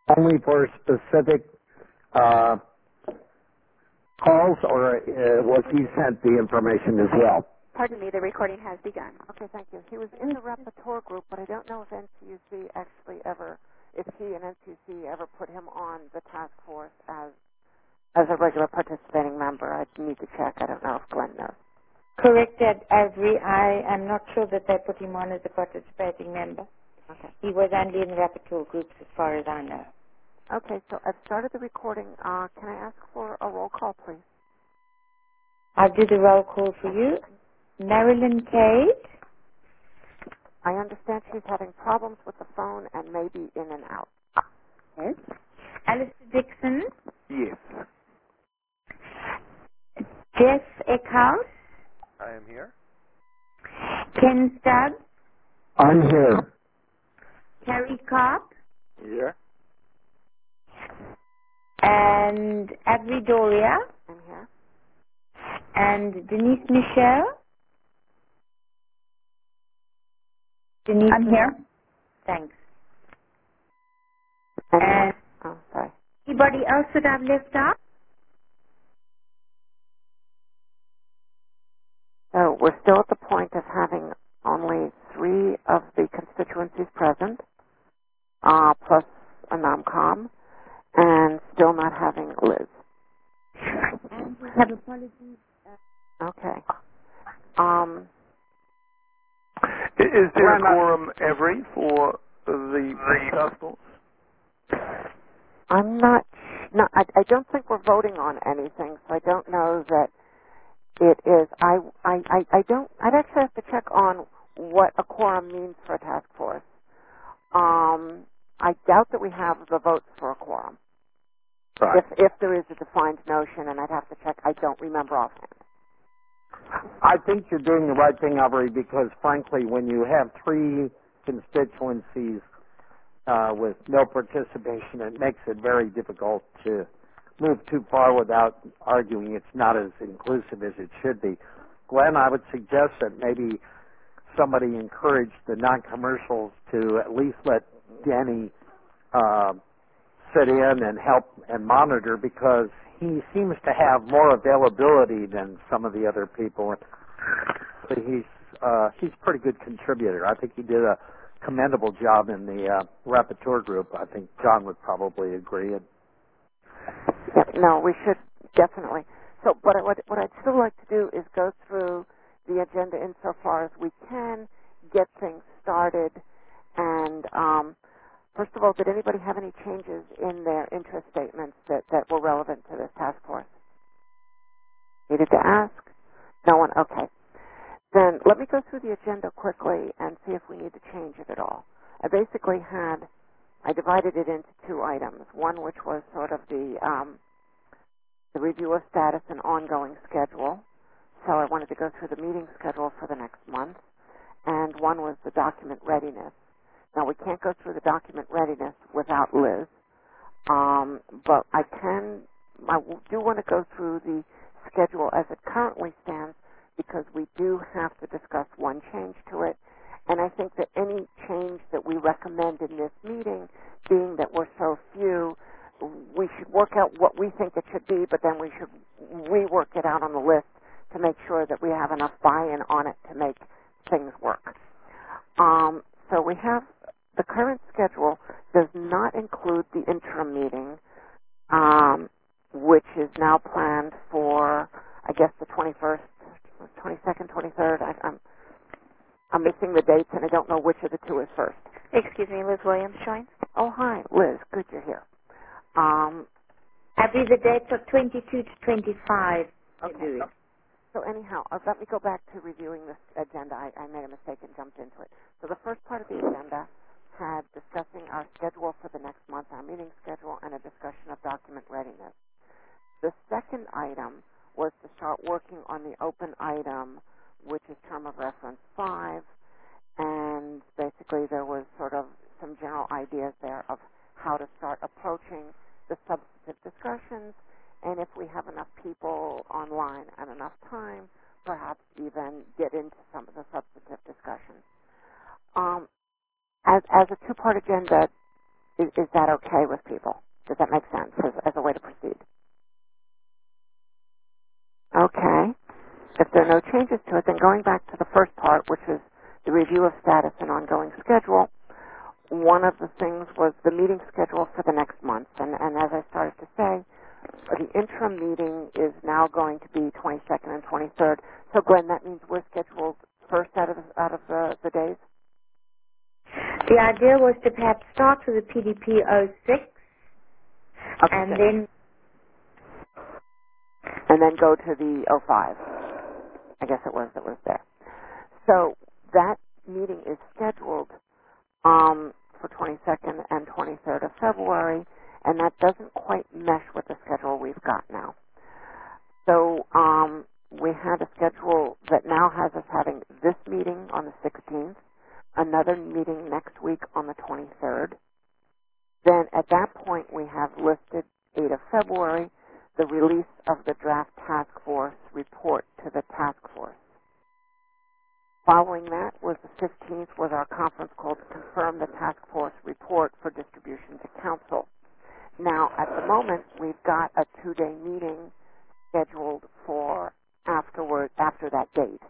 only for specific uh, calls, or was he sent the information as well? Pardon me, the recording has begun. Okay, thank you. He was in the Rapporteur group, but I don't know if NCUC actually ever, if he and NCUC ever put him on the task force as a regular participating member. I need to check. I don't know if Glenn knows. Correct, Avery. I am not sure that they put him on as a participating member. Okay. He was only in the rapporteur groups as far as I know. Okay, so I've started the recording. Can I ask for a roll call, please? I'll do the roll call for you. Marilyn Cade. I understand she's having problems with the phone and maybe in and out. Yes. Alistair Dixon. Yes. Jeff Eckhouse. I am here. Ken Stubbs. I'm here. Carrie Kopp. Here. And Avery Doria. I'm here. And Denise Michelle. Denise. I'm here. Thanks. And, And sorry. anybody else that I've left out? So we're still at the point of having only 3 of the constituencies present, plus a NOMCOM, and still not having Liz. And we have apologies. Okay. Is there a quorum, Avery, for the Pentecostals? I'm not. No, I don't think we're voting on anything, so I don't know that it is. I'd actually have to check on what a quorum means for a task force. I doubt that we have the votes for a quorum. Right. If there is a defined notion, and I'd have to check. I don't remember offhand. I think you're doing the right thing, Avery, because frankly, when you have 3 constituencies with no participation, it makes it very difficult to move too far without arguing it's not as inclusive as it should be. Glenn, I would suggest that maybe somebody encourage the non-commercials to at least let Denny sit in and help and monitor, because he seems to have more availability than some of the other people. But he's a pretty good contributor. I think he did a commendable job in the rapporteur group. I think John would probably agree. Yeah, no, we should definitely. So, but what I'd still like to do is go through the agenda insofar as we can, get things started, and first of all, did anybody have any changes in their interest statements that were relevant to this task force? Needed to ask? No one? Okay. Then let me go through the agenda quickly and see if we need to change it at all. I divided it into 2 items. One which was sort of the review of status and ongoing schedule. So I wanted to go through the meeting schedule for the next month. And one was the document readiness. Now, we can't go through the document readiness without Liz, but I do want to go through the schedule as it currently stands, because we do have to discuss one change to it, and I think that any change that we recommend in this meeting, being that we're so few, we should work out what we think it should be, but then we should rework it out on the list to make sure that we have enough buy-in on it to make things work. So we have the current schedule does not include the interim meeting, which is now planned for, I guess, the 21st, 22nd, 23rd. I'm missing the dates, and I don't know which of the 2 is first. Excuse me, Liz Williams joins. Oh, hi, Liz. Good you're here. Abby, the dates are 22 to 25. Okay. So anyhow, let me go back to reviewing this agenda. I made a mistake and jumped into it. So the first part of the agenda had discussing our schedule for the next month, our meeting schedule, and a discussion of document readiness. The second item was to start working on the open item, which is term of reference 5, and basically there was sort of some general ideas there of how to start approaching the substantive discussions, and if we have enough people online and enough time, perhaps even get into some of the substantive discussions. As a 2-part agenda, Is that okay with people? Does that make sense as a way to proceed? Okay. If there are no changes to it, then going back to the first part, which is the review of status and ongoing schedule, one of the things was the meeting schedule for the next month. And as I started to say, the interim meeting is now going to be 22nd and 23rd. So, Glenn, that means we're scheduled first out of the days? The idea was to perhaps start with the PDP 06 and then go to the 05. I guess it was there. So that meeting is scheduled for 22nd and 23rd of February, and that doesn't quite mesh with the schedule we've got now. So we had a schedule that now has us having this meeting on the 16th, another meeting next week on the 23rd. Then at that point we have listed 8 of February, the release of the draft task force report to the task force. Following that was the 15th was our conference call to confirm the task force report for distribution to council. Now, at the moment, we've got a 2-day meeting scheduled for after that date.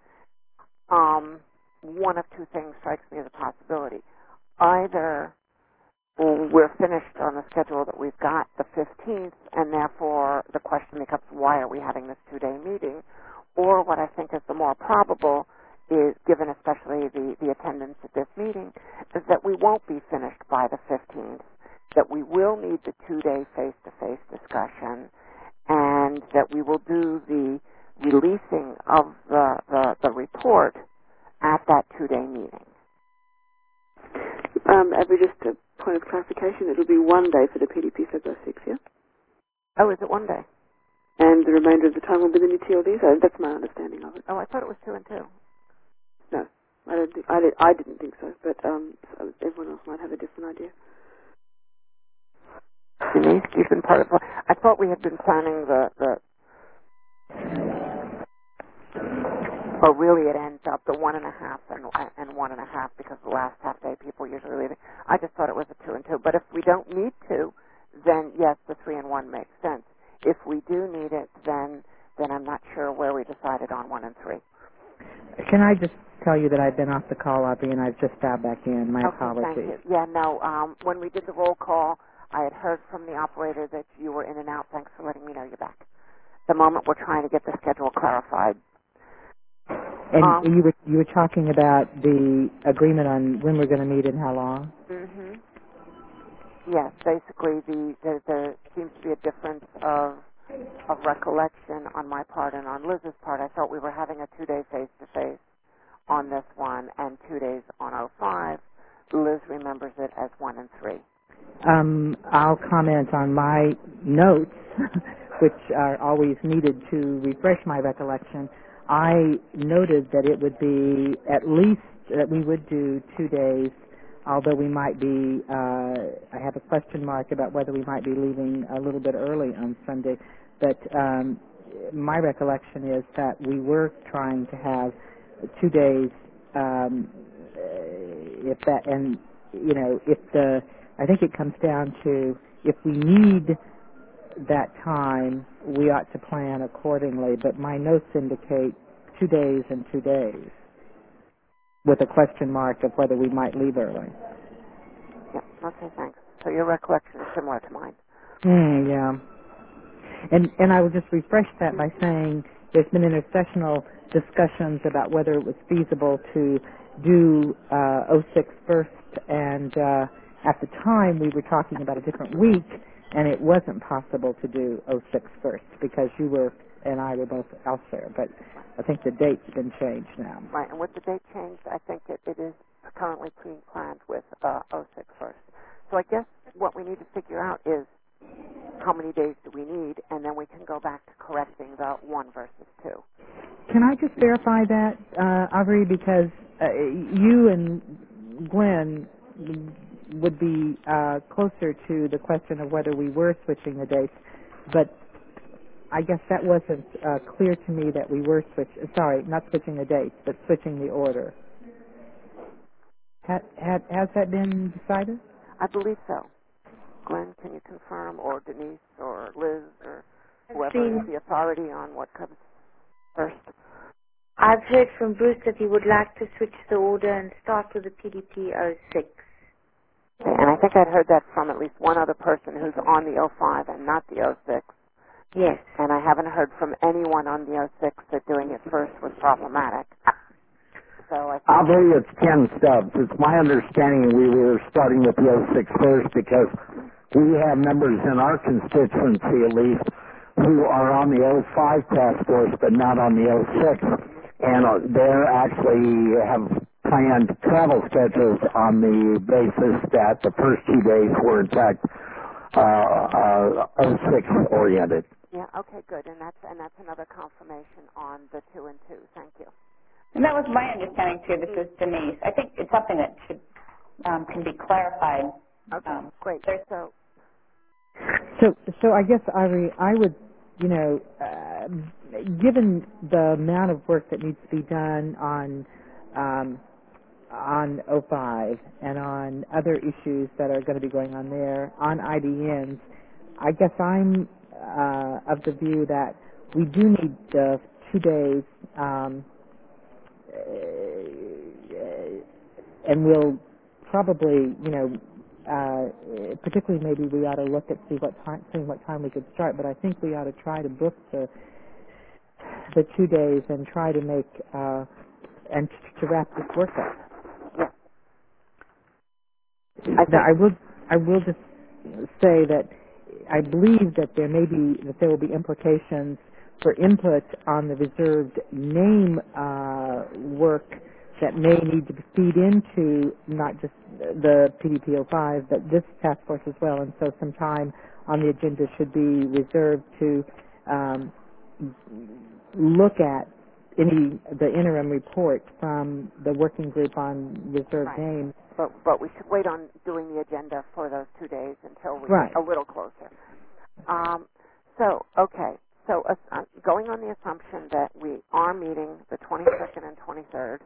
One of two things strikes me as a possibility. Either we're finished on the schedule that we've got the 15th, and therefore the question becomes, why are we having this 2-day meeting? Or what I think is the more probable is, given especially the attendance at this meeting, is that we won't be finished by the 15th, that we will need the 2-day face-to-face discussion, and that we will do the releasing of the report at that 2-day meeting. Abby, just a point of clarification, it'll be 1 day for the PDP February 6, yeah? Oh, is it 1 day? And the remainder of the time will be the new TLDs? That's my understanding of it. Oh, I thought it was 2 and 2. No, I didn't think so, but so everyone else might have a different idea. Denise, you've been part of. I thought we had been planning Well, really, it ends up the 1.5 and 1.5 because the last half day people usually leaving. I just thought it was a 2 and 2. But if we don't need to, then yes, the 3 and 1 makes sense. If we do need it, then I'm not sure where we decided on 1 and 3. Can I just tell you that I've been off the call, Audrey, and I've just dialed back in. My apologies. Thank you. Yeah, no, when we did the roll call, I had heard from the operator that you were in and out. Thanks for letting me know you're back. At the moment, we're trying to get the schedule clarified. And you were talking about the agreement on when we're going to meet and how long? Mm-hmm. Yes, basically there seems to be a difference of recollection on my part and on Liz's part. I thought we were having a 2-day face-to-face on this one and 2 days on 05. Liz remembers it as 1 and 3. I'll comment on my notes, which are always needed to refresh my recollection. I noted that it would be at least that we would do 2 days, although we might be, I have a question mark about whether we might be leaving a little bit early on Sunday. But my recollection is that we were trying to have 2 days, if that, and, you know, I think it comes down to if we need that time, we ought to plan accordingly. But my notes indicate 2 days and 2 days, with a question mark of whether we might leave early. Yeah, okay, thanks. So your recollection is similar to mine. Yeah. And I will just refresh that by saying there's been intersessional discussions about whether it was feasible to do 06 first, and at the time we were talking about a different week, and it wasn't possible to do 06 first because you were and I were both elsewhere. But I think the date's been changed now. Right, and with the date changed, I think it is currently being planned with 06 first. So I guess what we need to figure out is how many days do we need, and then we can go back to correcting the 1 versus 2. Can I just verify that, Aubrey, because you and Glenn would be closer to the question of whether we were switching the dates, but I guess that wasn't clear to me that we were not switching the dates, but switching the order. Has that been decided? I believe so. Glenn, can you confirm, or Denise, or Liz, or whoever is the authority on what comes first? I've heard from Bruce that he would like to switch the order and start with the PDP 06. Okay, and I think I'd heard that from at least one other person who's on the 05 and not the 06. Yes. And I haven't heard from anyone on the 06 that doing it first was problematic. So I think Aubrey, it's Ken Stubbs. It's my understanding we were starting with the 06 first because we have members in our constituency, at least, who are on the 05 task force but not on the 06. And they actually have planned travel schedules on the basis that the first 2 days were, in fact, 06 oriented. Yeah, okay, good. And that's another confirmation on the 2 and 2. Thank you. And that was my understanding, too. This is Denise. I think it's something that should can be clarified. Okay, great. So I guess, Ivory, I would, given the amount of work that needs to be done on 05 and on other issues that are going to be going on there, on IDNs, I guess I'm of the view that we do need 2 days, and we'll probably, particularly maybe we ought to look at seeing what time we could start. But I think we ought to try to book the 2 days and try to make and to wrap this work up. Yeah. Now, I will just say that I believe that there will be implications for input on the reserved name work that may need to feed into not just the PDP-05, but this task force as well. And so some time on the agenda should be reserved to look at the interim report from the working group on reserved names. But we should wait on doing the agenda for those 2 days until we get a little closer. So going on the assumption that we are meeting the 22nd and 23rd,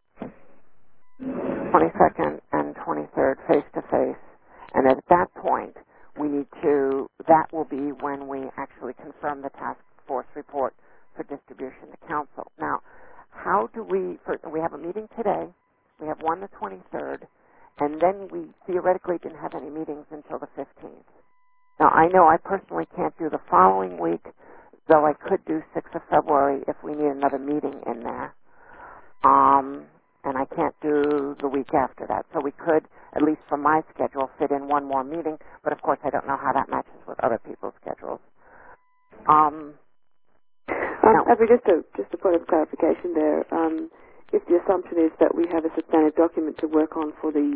22nd and 23rd face-to-face, and at that point, that will be when we actually confirm the task force report for distribution to council. Now, we have a meeting today, we have one the 23rd, and then we theoretically didn't have any meetings until the 15th. Now, I know I personally can't do the following week, though I could do 6th of February if we need another meeting in there. And I can't do the week after that. So we could, at least for my schedule, fit in one more meeting, but of course I don't know how that matches with other people's schedules. Just a point of clarification there. If the assumption is that we have a substantive document to work on for the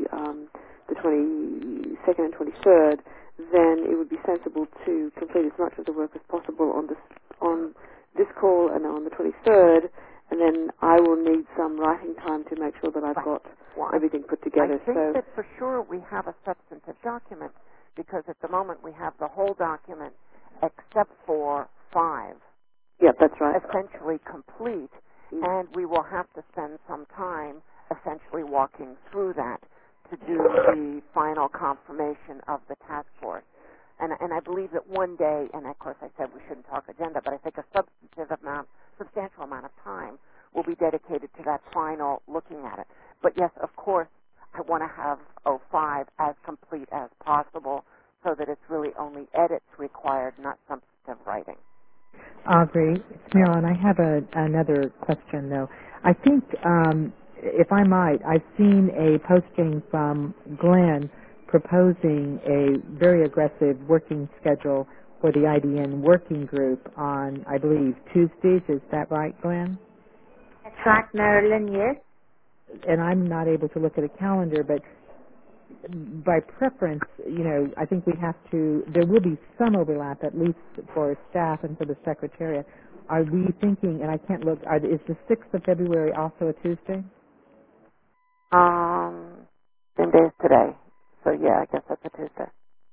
22nd and 23rd, then it would be sensible to complete as much of the work as possible on this call and on the 23rd, and then I will need some writing time to make sure that I've got everything put together. I think that for sure we have a substantive document, because at the moment we have the whole document except for 5. Yeah, that's right. Essentially complete, and we will have to spend some time essentially walking through that to do the final confirmation of the task force. And I believe that one day, and of course I said we shouldn't talk agenda, but I think a substantial amount of time will be dedicated to that final looking at it. But yes, of course, I want to have 05 as complete as possible so that it's really only edits required, not substantive writing. Aubrey, it's Marilyn. I have another question, though. I think, if I might, I've seen a posting from Glenn proposing a very aggressive working schedule for the IDN working group on, I believe, Tuesdays. Is that right, Glenn? That's right, Marilyn, yes. And I'm not able to look at a calendar, but by preference, I think there will be some overlap, at least for staff and for the Secretariat. Are we thinking, and I can't look, is the 6th of February also a Tuesday? Same day as today. So, yeah, I guess that's a Tuesday.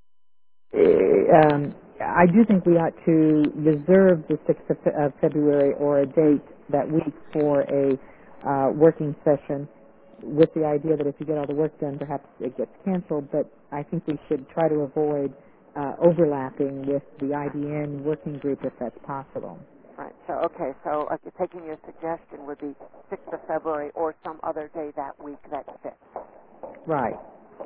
I do think we ought to reserve the 6th of February or a date that week for a working session with the idea that if you get all the work done, perhaps it gets canceled, but I think we should try to avoid overlapping with the IDN working group if that's possible. Right. So, taking your suggestion would be 6th of February or some other day that week that fits. Right.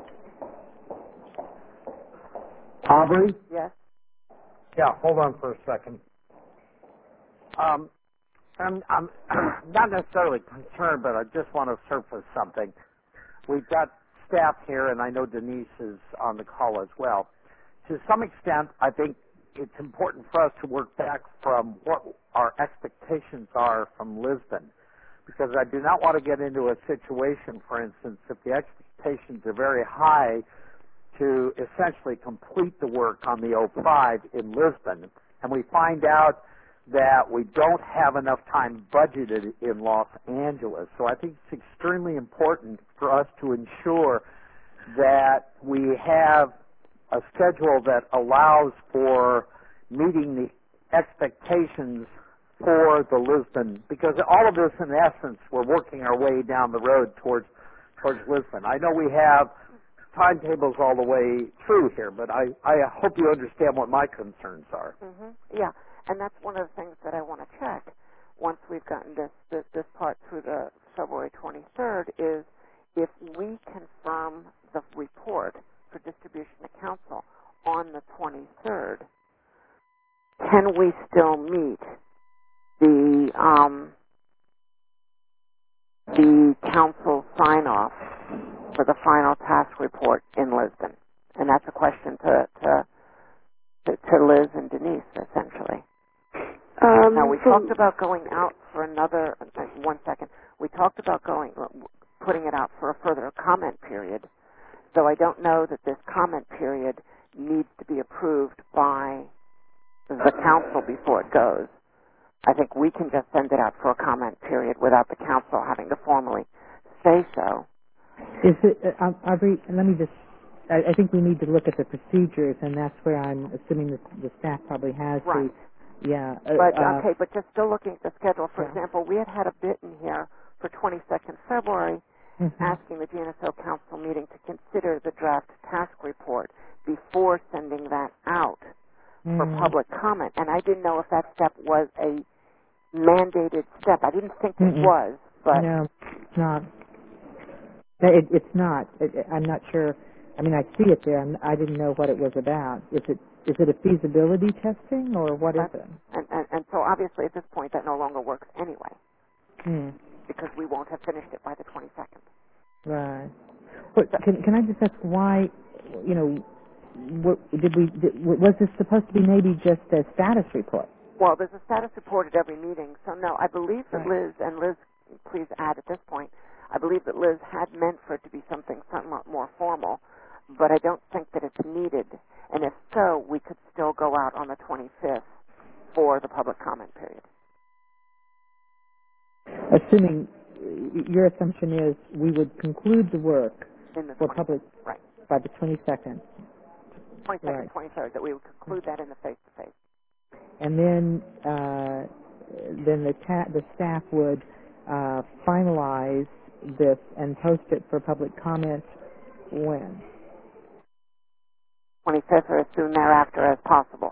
Aubrey? Yes? Yeah, hold on for a second. I'm not necessarily concerned, but I just want to surface something. We've got staff here, and I know Denise is on the call as well. To some extent, I think it's important for us to work back from what our expectations are from Lisbon, because I do not want to get into a situation, for instance, if the expectations are very high to essentially complete the work on the 05 in Lisbon, and we find out that we don't have enough time budgeted in Los Angeles. So I think it's extremely important for us to ensure that we have a schedule that allows for meeting the expectations for the Lisbon, because all of this, in essence, we're working our way down the road towards Lisbon. I know we have timetables all the way through here, but I hope you understand what my concerns are. Mm-hmm. Yeah, and that's one of the things that I want to check once we've gotten this part through the February 23rd is if we confirm the report for distribution to council on the 23rd, can we still meet the council sign-off for the final task report in Lisbon? And that's a question to Liz and Denise, essentially. Now, we talked about going out for another, 1 second. We talked about putting it out for a further comment period, though I don't know that this comment period needs to be approved by the council before it goes. I think we can just send it out for a comment period without the council having to formally say so. Is it, Aubrey, let me just, I think we need to look at the procedures, and that's where I'm assuming that the staff probably has right. But just still looking at the schedule, for example, we had a bit in here for 22nd February asking the GNSO Council meeting to consider the draft task report before sending that out for public comment. And I didn't know if that step was a mandated step. I didn't think it was, but... No, it's not. It's not. I'm not sure. I mean, I see it there. I didn't know what it was about. Is it a feasibility testing, or what is it? And so obviously at this point that no longer works anyway, because we won't have finished it by the 22nd. Right. But can I just ask why? You know, was this supposed to be maybe just a status report? Well, there's a status report at every meeting, so no. I believe that Liz, please add at this point, I believe that Liz had meant for it to be something somewhat more formal, but I don't think that it's needed. And if so, we could still go out on the 25th for the public comment period. Assuming your assumption is we would conclude the work for public by the 22nd. 22nd, 23rd, that we would conclude that in the face-to-face. And then the staff would finalize this and post it for public comment when? 25th or as soon thereafter as possible.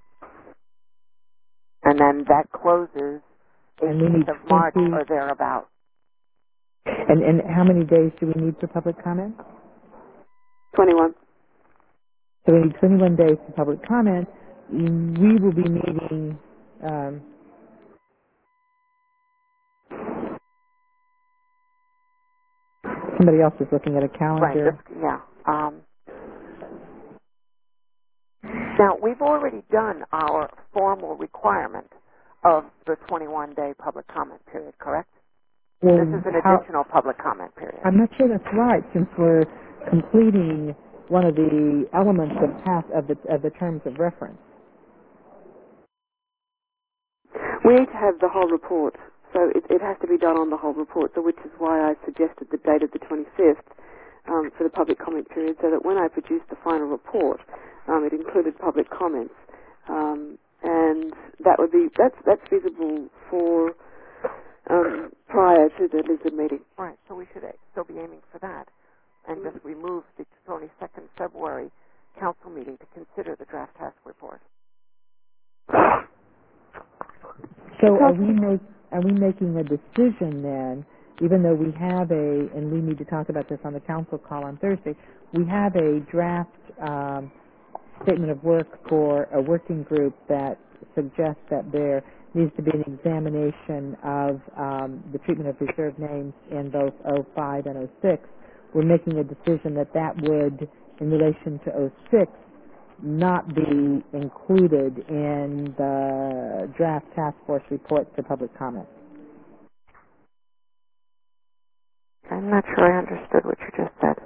And then that closes 18th of March or thereabout. And how many days do we need for public comment? 21. So we need 21 days for public comment. We will be meeting... somebody else is looking at a calendar. Right, now, we've already done our formal requirement of the 21-day public comment period, correct? Well, this is an additional public comment period. I'm not sure that's right, since we're completing one of the elements of the terms of reference. We need to have the whole report, so it has to be done on the whole report, so which is why I suggested the date of the 25th for the public comment period, so that when I produced the final report, it included public comments, and that's feasible for prior to the Lisbon meeting. Right, so we should still be aiming for that and just remove the 22nd February council meeting to consider the draft task report. So are we making a decision then, even though we have and we need to talk about this on the council call on Thursday, we have a draft statement of work for a working group that suggests that there needs to be an examination of the treatment of reserved names in both 05 and 06. We're making a decision that would, in relation to 06, not be included in the draft task force report for public comment. I'm not sure I understood what you just said.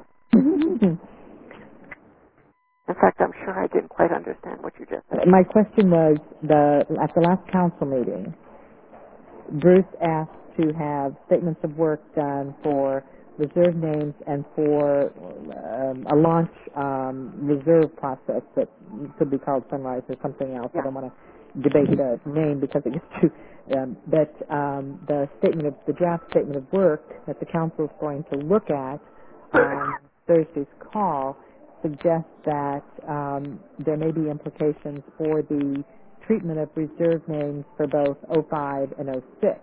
In fact, I'm sure I didn't quite understand what you just said. My question was, at the last council meeting, Bruce asked to have statements of work done for reserve names and for a launch reserve process that could be called Sunrise or something else. Yeah. I don't want to debate the name because it gets too... but the draft statement of work that the council is going to look at on Thursday's call suggests that there may be implications for the treatment of reserve names for both 05 and 06.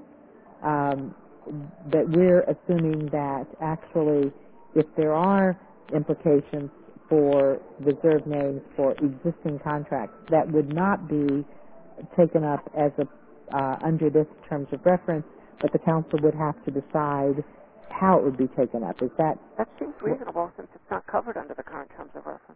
That we're assuming that actually if there are implications for reserve names for existing contracts, that would not be taken up as under this terms of reference, but the council would have to decide how it would be taken up. That seems reasonable since it's not covered under the current terms of reference.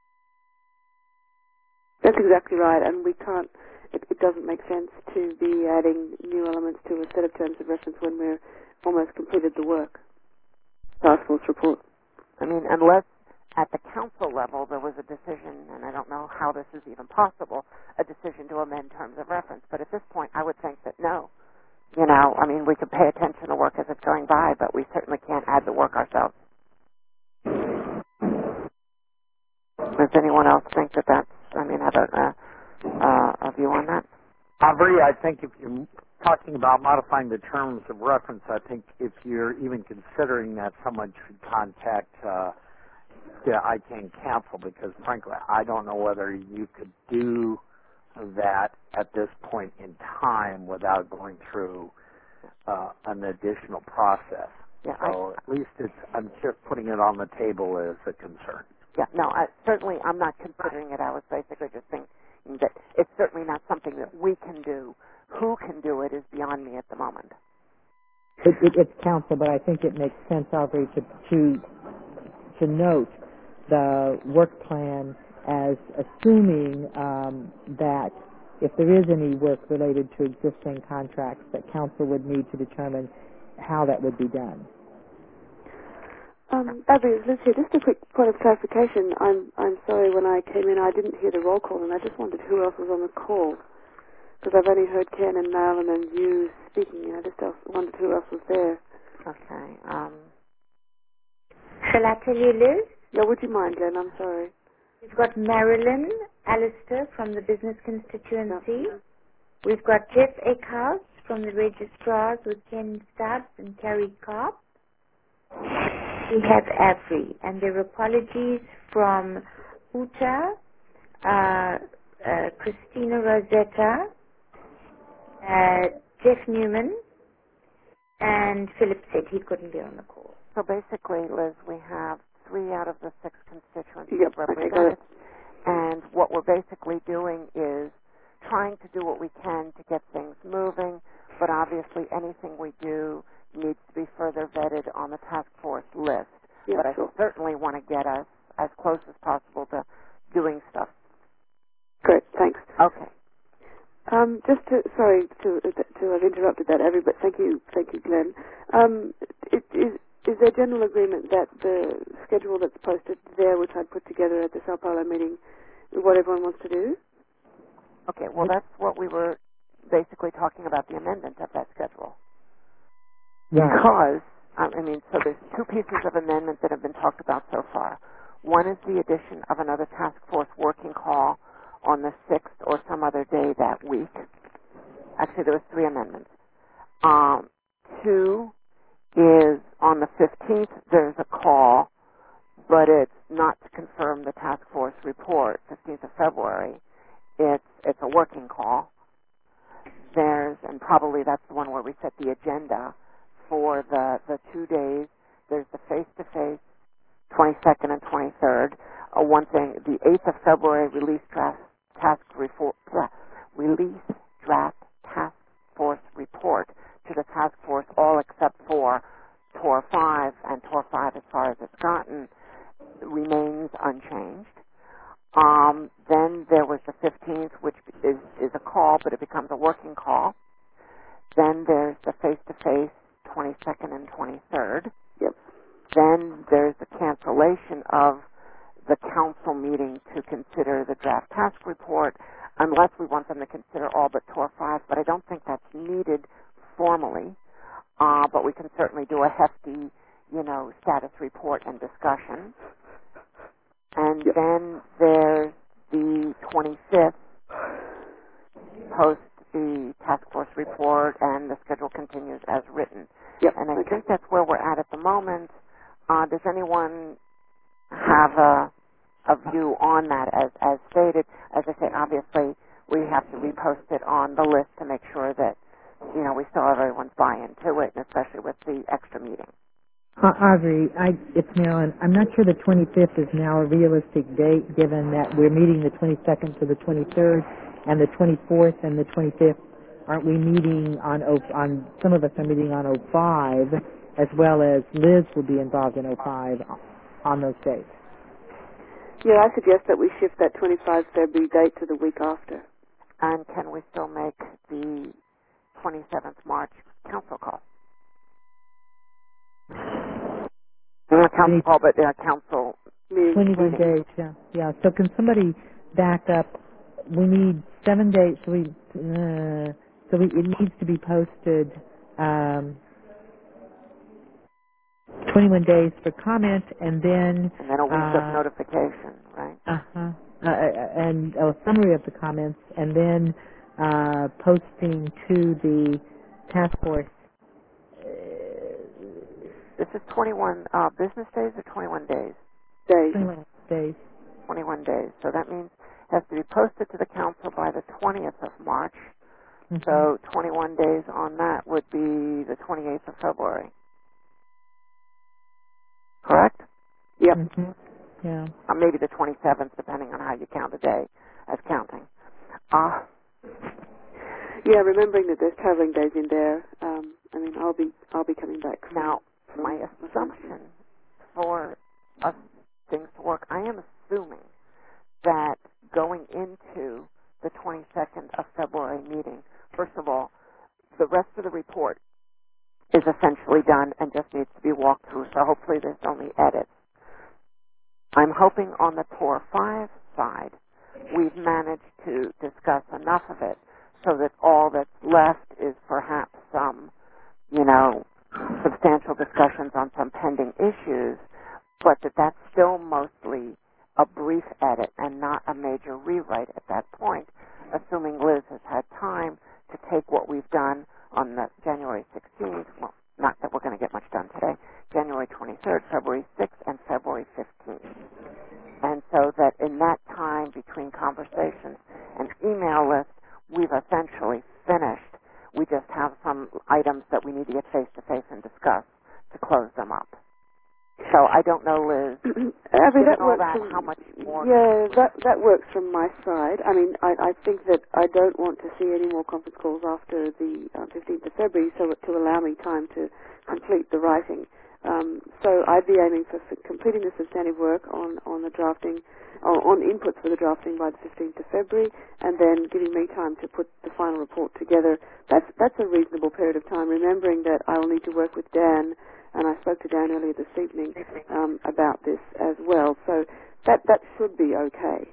That's exactly right, and we can't. It doesn't make sense to be adding new elements to a set of terms of reference when we're almost completed the work. Task force report. I mean, unless at the council level there was a decision, and I don't know how this is even possible, a decision to amend terms of reference. But at this point, I would think that no. You know, I mean, we could pay attention to work as it's going by, but we certainly can't add the work ourselves. Does anyone else think that that's, I mean, have a view on that? Avery, I think if you're talking about modifying the terms of reference, I think if you're even considering that, someone should contact the ICANN Council, because frankly, I don't know whether you could do that at this point in time without going through an additional process. Yeah, so at least I'm just putting it on the table as a concern. Yeah, no, certainly I'm not considering it. I was basically just thinking that it's certainly not something that we can do. Who can do it is beyond me at the moment. It's council, but I think it makes sense, Aubrey, to note the work plan as assuming that if there is any work related to existing contracts, that council would need to determine how that would be done. Abby, Liz here. Just a quick point of clarification. I'm sorry, when I came in I didn't hear the roll call, and I just wondered who else was on the call, because I've only heard Ken and Marilyn and you speaking, and I just wondered who else was there. Okay. Shall I tell you, Liz? Yeah, would you mind, Glenn? I'm sorry. We've got Marilyn Alistair from the Business Constituency. Yeah. We've got Jeff Eckhouse from the Registrars with Ken Stubbs and Carrie Karp. We have Avery, and there are apologies from Uta, Christina Rosetta, Jeff Newman, and Philip said he couldn't be on the call. So basically, Liz, we have 3 out of the 6 constituencies represented. And what we're basically doing is trying to do what we can to get things moving, but obviously anything we do needs to be further vetted on the task force list. Yeah, but I certainly want to get us as close as possible to doing stuff. Great, thanks. Okay. Sorry to have interrupted that, Abby, but thank you, Glenn. Is there general agreement that the schedule that's posted there, which I put together at the Sao Paulo meeting, is what everyone wants to do? Okay, well, that's what we were basically talking about, the amendment of that schedule. Right. Because, so there's 2 pieces of amendment that have been talked about so far. One is the addition of another task force working call on the 6th or some other day that week. Actually, there was 3 amendments. Two is on the 15th, there's a call, but it's not to confirm the task force report, 15th of February. It's a working call. And probably that's the one where we set the agenda for the 2 days. There's the face-to-face, 22nd and 23rd. One thing, the 8th of February release draft task force report to the task force, all except for TOR 5, and TOR 5, as far as it's gotten, remains unchanged. Then there was the 15th, which is a call, but it becomes a working call. Then there's the face-to-face, 22nd and 23rd. Yep. Then there's the cancellation of the council meeting to consider the draft task report, unless we want them to consider all but TOR 5, but I don't think that's needed formally. But we can certainly do a hefty, status report and discussion. And then there's the 25th, post the task force report, and the schedule continues as written. Yep. And I think that's where we're at the moment. Does anyone have a view on that as stated? As I say, obviously, we have to repost it on the list to make sure that, we still have everyone's buy-in to it, and especially with the extra meeting. Audrey, it's Marilyn. I'm not sure the 25th is now a realistic date, given that we're meeting the 22nd to the 23rd, and the 24th and the 25th. Aren't we meeting on some of us are meeting on 05, as well as Liz will be involved in 05 on those days? Yeah, I suggest that we shift that 25 February date to the week after. And can we still make the 27th March council call? Not council call, but council. 21 days, yeah. So can somebody back up? We need 7 days. It needs to be posted 21 days for comment, and then a week of notification, right? And a summary of the comments, and then posting to the task force. This is 21 business days or 21 days? Days. 21 days. 21 days. So that means it has to be posted to the council by the 20th of March. Mm-hmm. So 21 days on that would be the 28th of February. Correct? Yep. Mm-hmm. Yeah. Maybe the 27th, depending on how you count a day as counting. Yeah, remembering that there's traveling days in there. I'll be coming back. Now, my assumption for us things to work, I am assuming that going into the 22nd of February meeting, first of all, the rest of the report is essentially done and just needs to be walked through, so hopefully there's only edits. I'm hoping on the TOR 5 side, we've managed to discuss enough of it so that all that's left is perhaps some, substantial discussions on some pending issues, but that's still mostly a brief edit and not a major rewrite at that point, assuming Liz has had time to take what we've done on the January 16th, well, not that we're going to get much done today, January 23rd, February 6th, and February 15th. And so that in that time between conversations and email lists, we've essentially finished. We just have some items that we need to get face-to-face and discuss to close them up. So I don't know, Liz, that all works that, from, how much more? Yeah, that works from my side. I think that I don't want to see any more conference calls after the 15th of February, so to allow me time to complete the writing. So I'd be aiming for completing the substantive work on the drafting, on inputs for the drafting by the 15th of February, and then giving me time to put the final report together. That's a reasonable period of time, remembering that I will need to work with Dan, and I spoke to Dan earlier this evening about this as well. So that should be okay.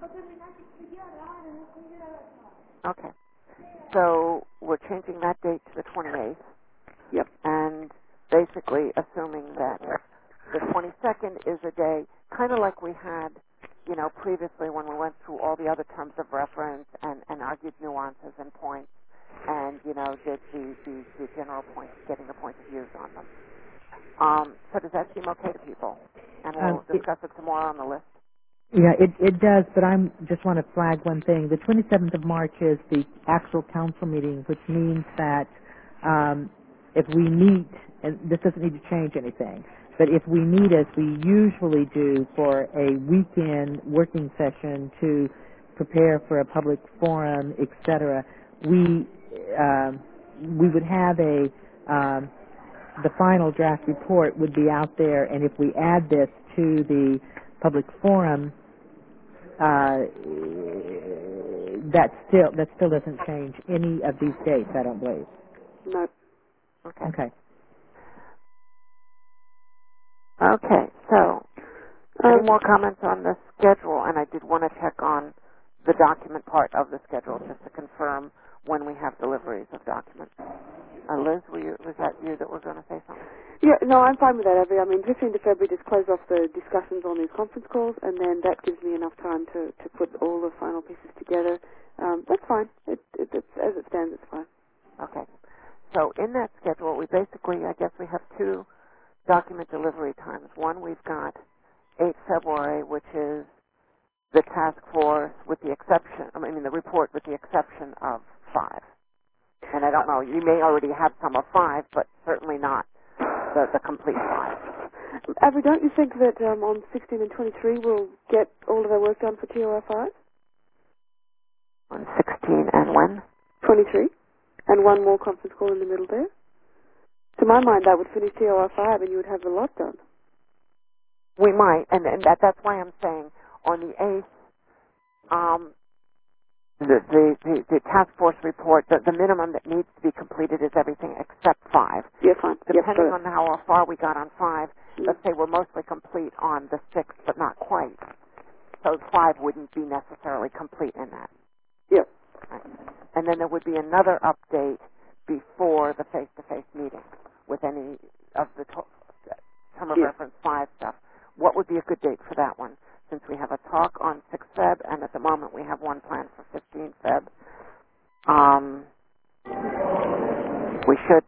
Okay. So we're changing that date to the 28th. Yep. And basically assuming that the 22nd is a day, kind of like we had, previously when we went through all the other terms of reference and argued nuances and points. and did the general point, getting the point of views on them. So does that seem okay to people? And we'll discuss it some more on the list. Yeah, it does, but I just want to flag one thing. The 27th of March is the actual council meeting, which means that if we meet, and this doesn't need to change anything, but if we meet as we usually do for a weekend working session to prepare for a public forum, etc., we would have the final draft report would be out there, and if we add this to the public forum, that still doesn't change any of these dates, I don't believe. No. Okay. Okay, so any more comments on the schedule? And I did want to check on the document part of the schedule just to confirm when we have deliveries of documents. Liz, was that you that were going to say something? Yeah, no, I'm fine with that, Abby. I mean, 15th of February, just close off the discussions on these conference calls, and then that gives me enough time to put all the final pieces together. That's fine. It's, as it stands, it's fine. Okay. So in that schedule, we basically, I guess we have two document delivery times. One, we've got 8 February, which is the task force with the exception, the report with the exception of 5. And I don't know, you may already have some of 5, but certainly not the complete 5. Abby, don't you think that on 16 and 23 we'll get all of our work done for TOR 5? On 16 and when? 23. And one more conference call in the middle there. To my mind, that would finish TOR 5 and you would have the lot done. We might, and that's why I'm saying on the 8th, the task force report, the minimum that needs to be completed is everything except 5. Yeah, fine. Depending on how far we got on 5, let's say we're mostly complete on the 6th, but not quite. So 5 wouldn't be necessarily complete in that. Yeah. Right. And then there would be another update before the face-to-face meeting with any of the term of reference 5 stuff. What would be a good date for that one? Since we have a talk on 6 Feb, and at the moment we have one planned for 15 Feb. We should,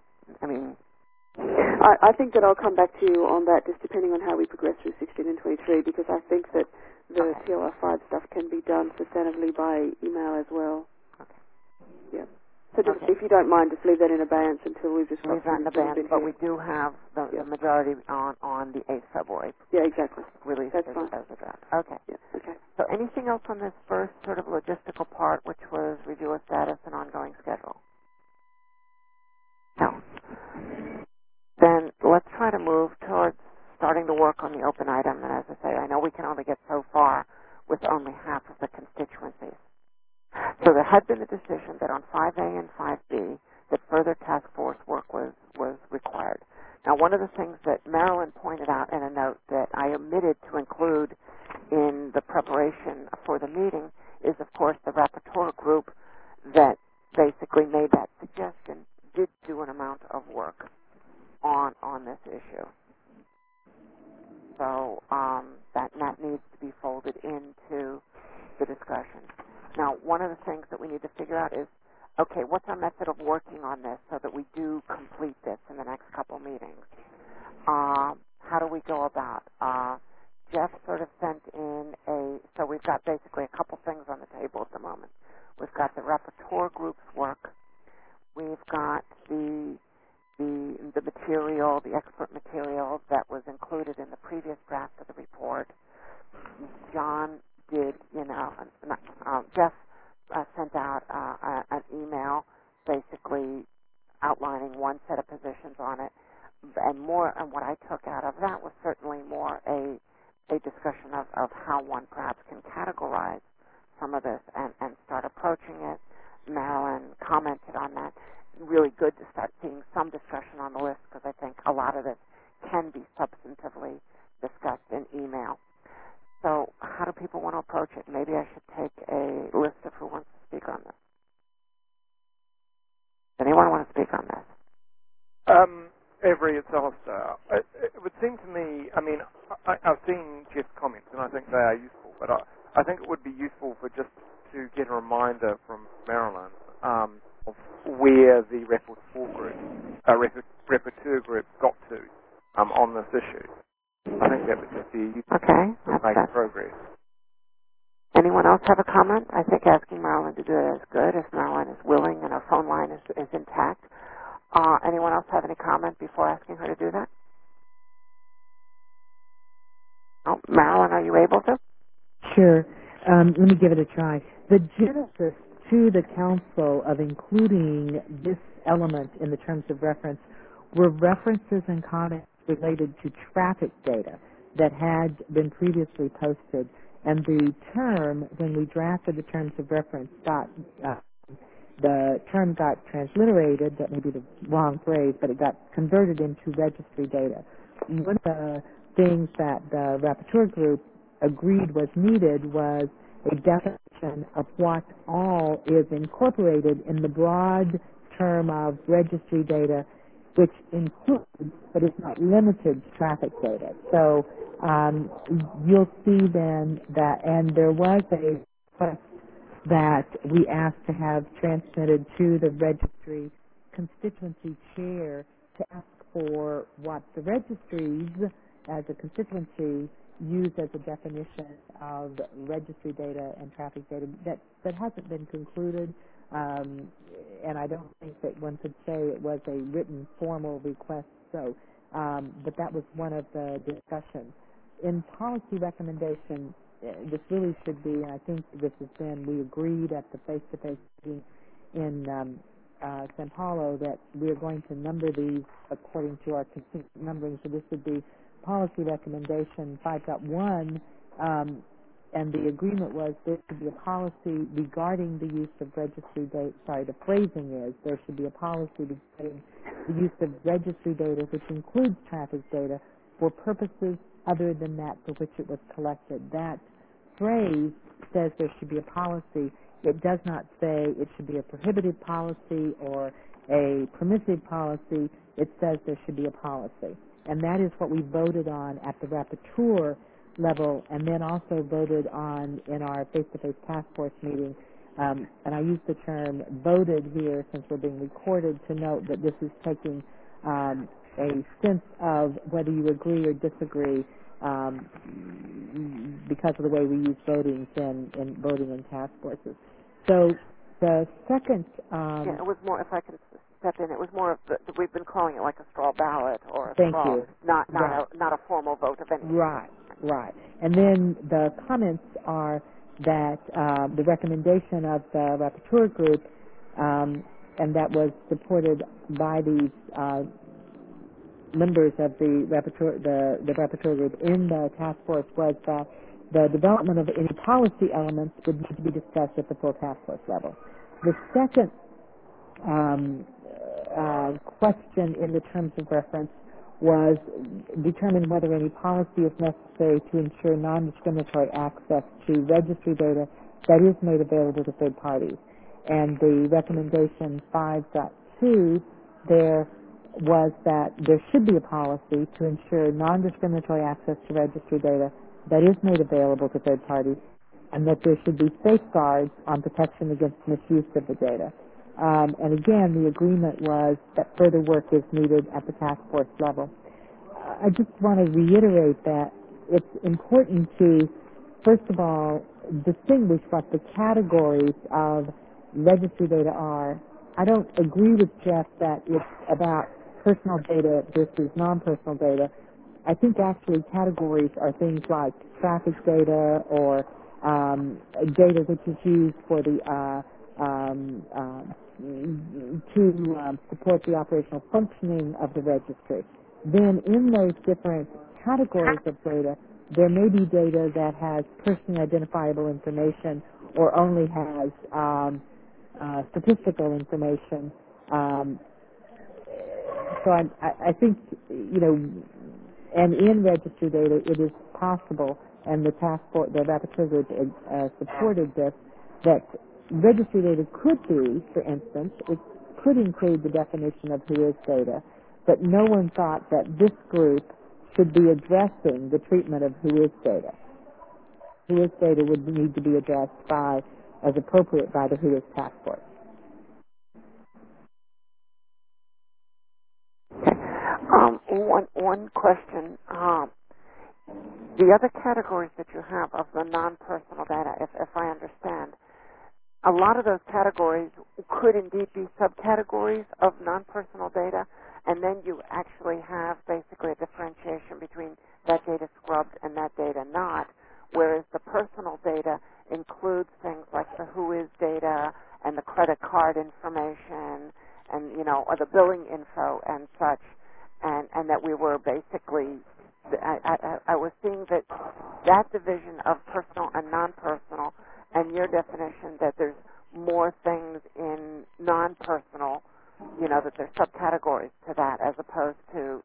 I think that I'll come back to you on that just depending on how we progress through 16 and 23 because I think that the TOR 5 stuff can be done substantively by email as well. Okay. Yeah. So just, if you don't mind, just leave that in abeyance until we've just leave that in abeyance, but we do have the majority on the 8th February. Yeah, exactly. Release as a draft. Okay. Yeah, okay. So anything else on this first sort of logistical part, which was review of status and ongoing schedule? No. Then let's try to move towards starting to work on the open item. And as I say, I know we can only get so far with only half of the constituencies. So there had been a decision that on 5A and 5B that further task force work was required. Now, one of the things that Marilyn pointed out in a note that I omitted to include in the preparation for the meeting is, of course, the rapporteur group that basically made that suggestion did do an amount of work on this issue. So that needs to be folded into the discussion. Now, one of the things that we need to figure out is, okay, what's our method of working on this so that we do complete this in the next couple meetings? How do we go about? Jeff sort of sent in so we've got basically a couple things on the table at the moment. We've got the rapporteur group's work. We've got the material, the expert material that was included in the previous draft of the report. John did, Jeff sent out an email basically outlining one set of positions on it, and what I took out of that was certainly more a discussion of how one perhaps can categorize some of this and start approaching it. Marilyn commented on that. Really good to start seeing some discussion on the list because I think a lot of this can be substantively discussed in email. So how do people want to approach it? Maybe I should take a list of who wants to speak on this. Does anyone want to speak on this? Avery, it's Alistair. It would seem to me, I've seen Jeff's comments and I think they are useful, but I think it would be useful for just to get a reminder from Marilyn of where the rapporteur group got to on this issue. I think that would just be useful to make progress. Anyone else have a comment? I think asking Marilyn to do it is good if Marilyn is willing and her phone line is intact. Anyone else have any comment before asking her to do that? Oh, Marilyn, are you able to? Sure. Let me give it a try. The genesis to the Council of including this element in the terms of reference were references and comments related to traffic data that had been previously posted. And the term, when we drafted the terms of reference, the term got transliterated. That may be the wrong phrase, but it got converted into registry data. One of the things that the rapporteur group agreed was needed was a definition of what all is incorporated in the broad term of registry data, which includes, but is not limited to, traffic data. So you'll see then that, and there was a request that we asked to have transmitted to the registry constituency chair to ask for what the registries as a constituency use as a definition of registry data and traffic data. That hasn't been concluded, and I don't think that one could say it was a written formal request. So, but that was one of the discussions. In policy recommendation, this really should be, and I think this has been, we agreed at the face-to-face meeting in San Paulo that we are going to number these according to our consistent numbering. So this would be policy recommendation 5.1, and the agreement was there should be a policy regarding the use of registry data. Sorry, the phrasing is there should be a policy regarding the use of registry data, which includes traffic data, for purposes other than that for which it was collected. That phrase says there should be a policy. It does not say it should be a prohibited policy or a permissive policy. It says there should be a policy. And that is what we voted on at the rapporteur level, and then also voted on in our face-to-face task force meeting. And I use the term voted here since we're being recorded to note that this is taking a sense of whether you agree or disagree because of the way we use voting in voting in task forces. So the second... yeah, it was more, if I can step in, it was more of we've been calling it like a straw ballot or a Thank straw, you. not Right. not a formal vote of any kind. Right. And then the comments are that the recommendation of the rapporteur group, and that was supported by these members of the rapporteur group in the task force, was that the development of any policy elements would need to be discussed at the full task force level. The second question in the terms of reference was determine whether any policy is necessary to ensure non-discriminatory access to registry data that is made available to third parties. And the recommendation 5.2 there was that there should be a policy to ensure non-discriminatory access to registry data that is made available to third parties, and that there should be safeguards on protection against misuse of the data. And again, the agreement was that further work is needed at the task force level. I just want to reiterate that it's important to, first of all, distinguish what the categories of registry data are. I don't agree with Jeff that it's about personal data versus non-personal data. I think actually categories are things like traffic data or data which is used for the to support the operational functioning of the registry. Then in those different categories of data, there may be data that has personally identifiable information or only has statistical information. So I think, you know, and in registry data, it is possible, and the task force, the rapporteur group supported this, that registry data could be, for instance, it could include the definition of who is data, but no one thought that this group should be addressing the treatment of who is data. Who is data would need to be addressed by, as appropriate, by the who is task force. One question. The other categories that you have of the non-personal data, if I understand, a lot of those categories could indeed be subcategories of non-personal data, and then you actually have basically a differentiation between that data scrubbed and that data not, whereas the personal data includes things like the who is data and the credit card information and, or the billing info and such, and that we were basically, I was seeing that division of personal and non-personal, and your definition that there's more things in non-personal, that there's subcategories to that as opposed to,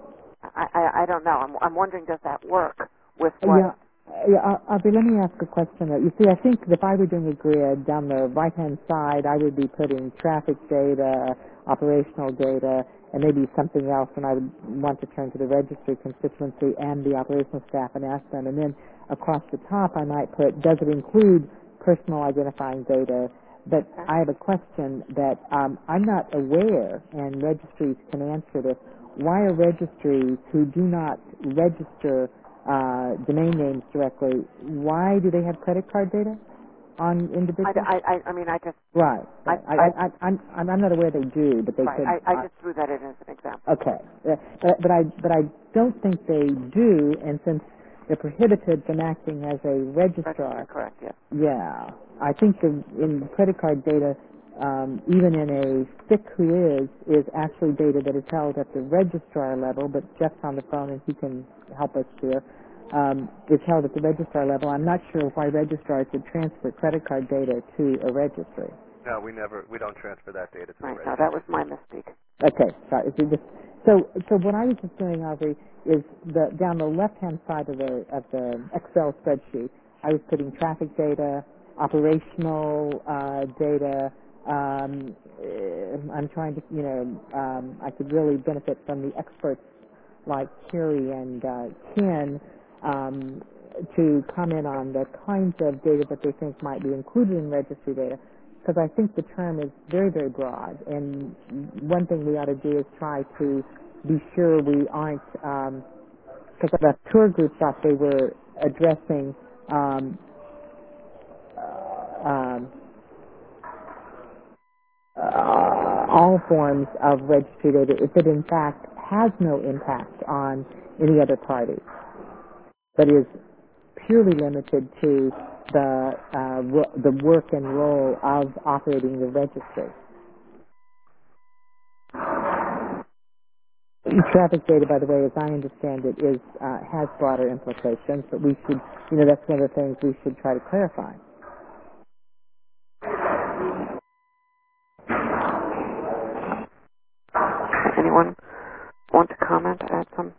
I don't know. I'm wondering, does that work with what? Yeah, Audrey, let me ask a question. You see, I think if I were doing a grid down the right-hand side, I would be putting traffic data, operational data, and maybe something else, and I would want to turn to the registry constituency and the operational staff and ask them. And then across the top, I might put, does it include personal identifying data? But I have a question that I'm not aware, and registries can answer this. Why are registries who do not register domain names directly, why do they have credit card data on individuals? I just... Right. I'm not aware they do, but they could... I just threw that in as an example. Okay. But I don't think they do, and since they're prohibited from acting as a registrar... That's correct, yes. Yeah. I think in credit card data, even in a SIC who is actually data that is held at the registrar level, but Jeff's on the phone and he can help us here. It's held at the registrar level. I'm not sure why registrars would transfer credit card data to a registry. No, we don't transfer that data to the registry. No, that was my mistake. Okay, sorry. So what I was just doing, Audrey, is down the left-hand side of the Excel spreadsheet, I was putting traffic data, operational data. I'm trying to, I could really benefit from the experts like Carrie and Ken to comment on the kinds of data that they think might be included in registry data, because I think the term is very, very broad. And one thing we ought to do is try to be sure we aren't, because the tour group thought they were addressing all forms of registry data if it in fact has no impact on any other party, but is purely limited to the work and role of operating the registry. Traffic data, by the way, as I understand it, has broader implications, but we should, that's one of the things we should try to clarify. Anyone want to comment, add some?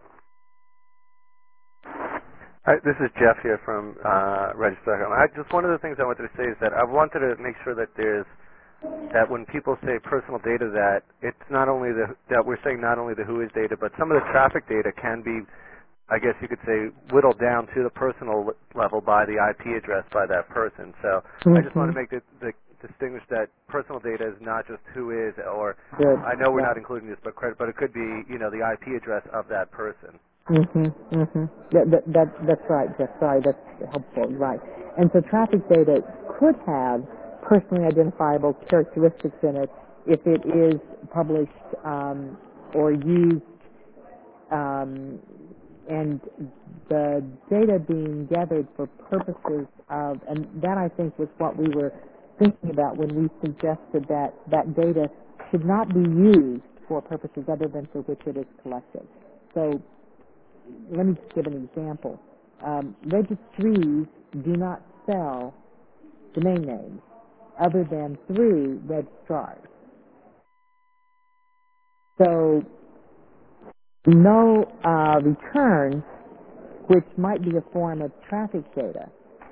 Hi, this is Jeff here from Register.com. Just one of the things I wanted to say is that I wanted to make sure that that when people say personal data, that it's not only that we're saying not only the who is data, but some of the traffic data can be, I guess you could say, whittled down to the personal level by the IP address by that person. So I just want to make the distinguish that personal data is not just who is, or I know we're not including this, but it could be, the IP address of that person. That's right, Jeff. Sorry, that's helpful. Right. And so traffic data could have personally identifiable characteristics in it if it is published or used, and the data being gathered for purposes of, and that I think was what we were thinking about when we suggested that data should not be used for purposes other than for which it is collected. So let me just give an example. Registries do not sell domain names other than through registrars. So no returns, which might be a form of traffic data,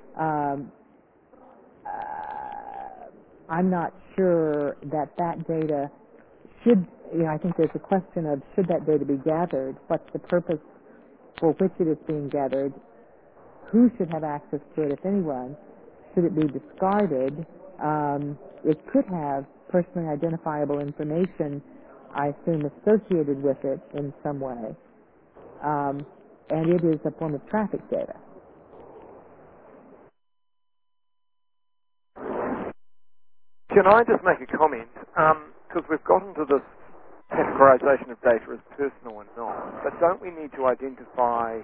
I'm not sure that data should, I think there's a question of should that data be gathered, what's the purpose for which it is being gathered, who should have access to it, if anyone, should it be discarded? It could have personally identifiable information I assume, associated with it in some way. And it is a form of traffic data. Can I just make a comment? Because we've gotten to this categorization of data as personal and not, but don't we need to identify,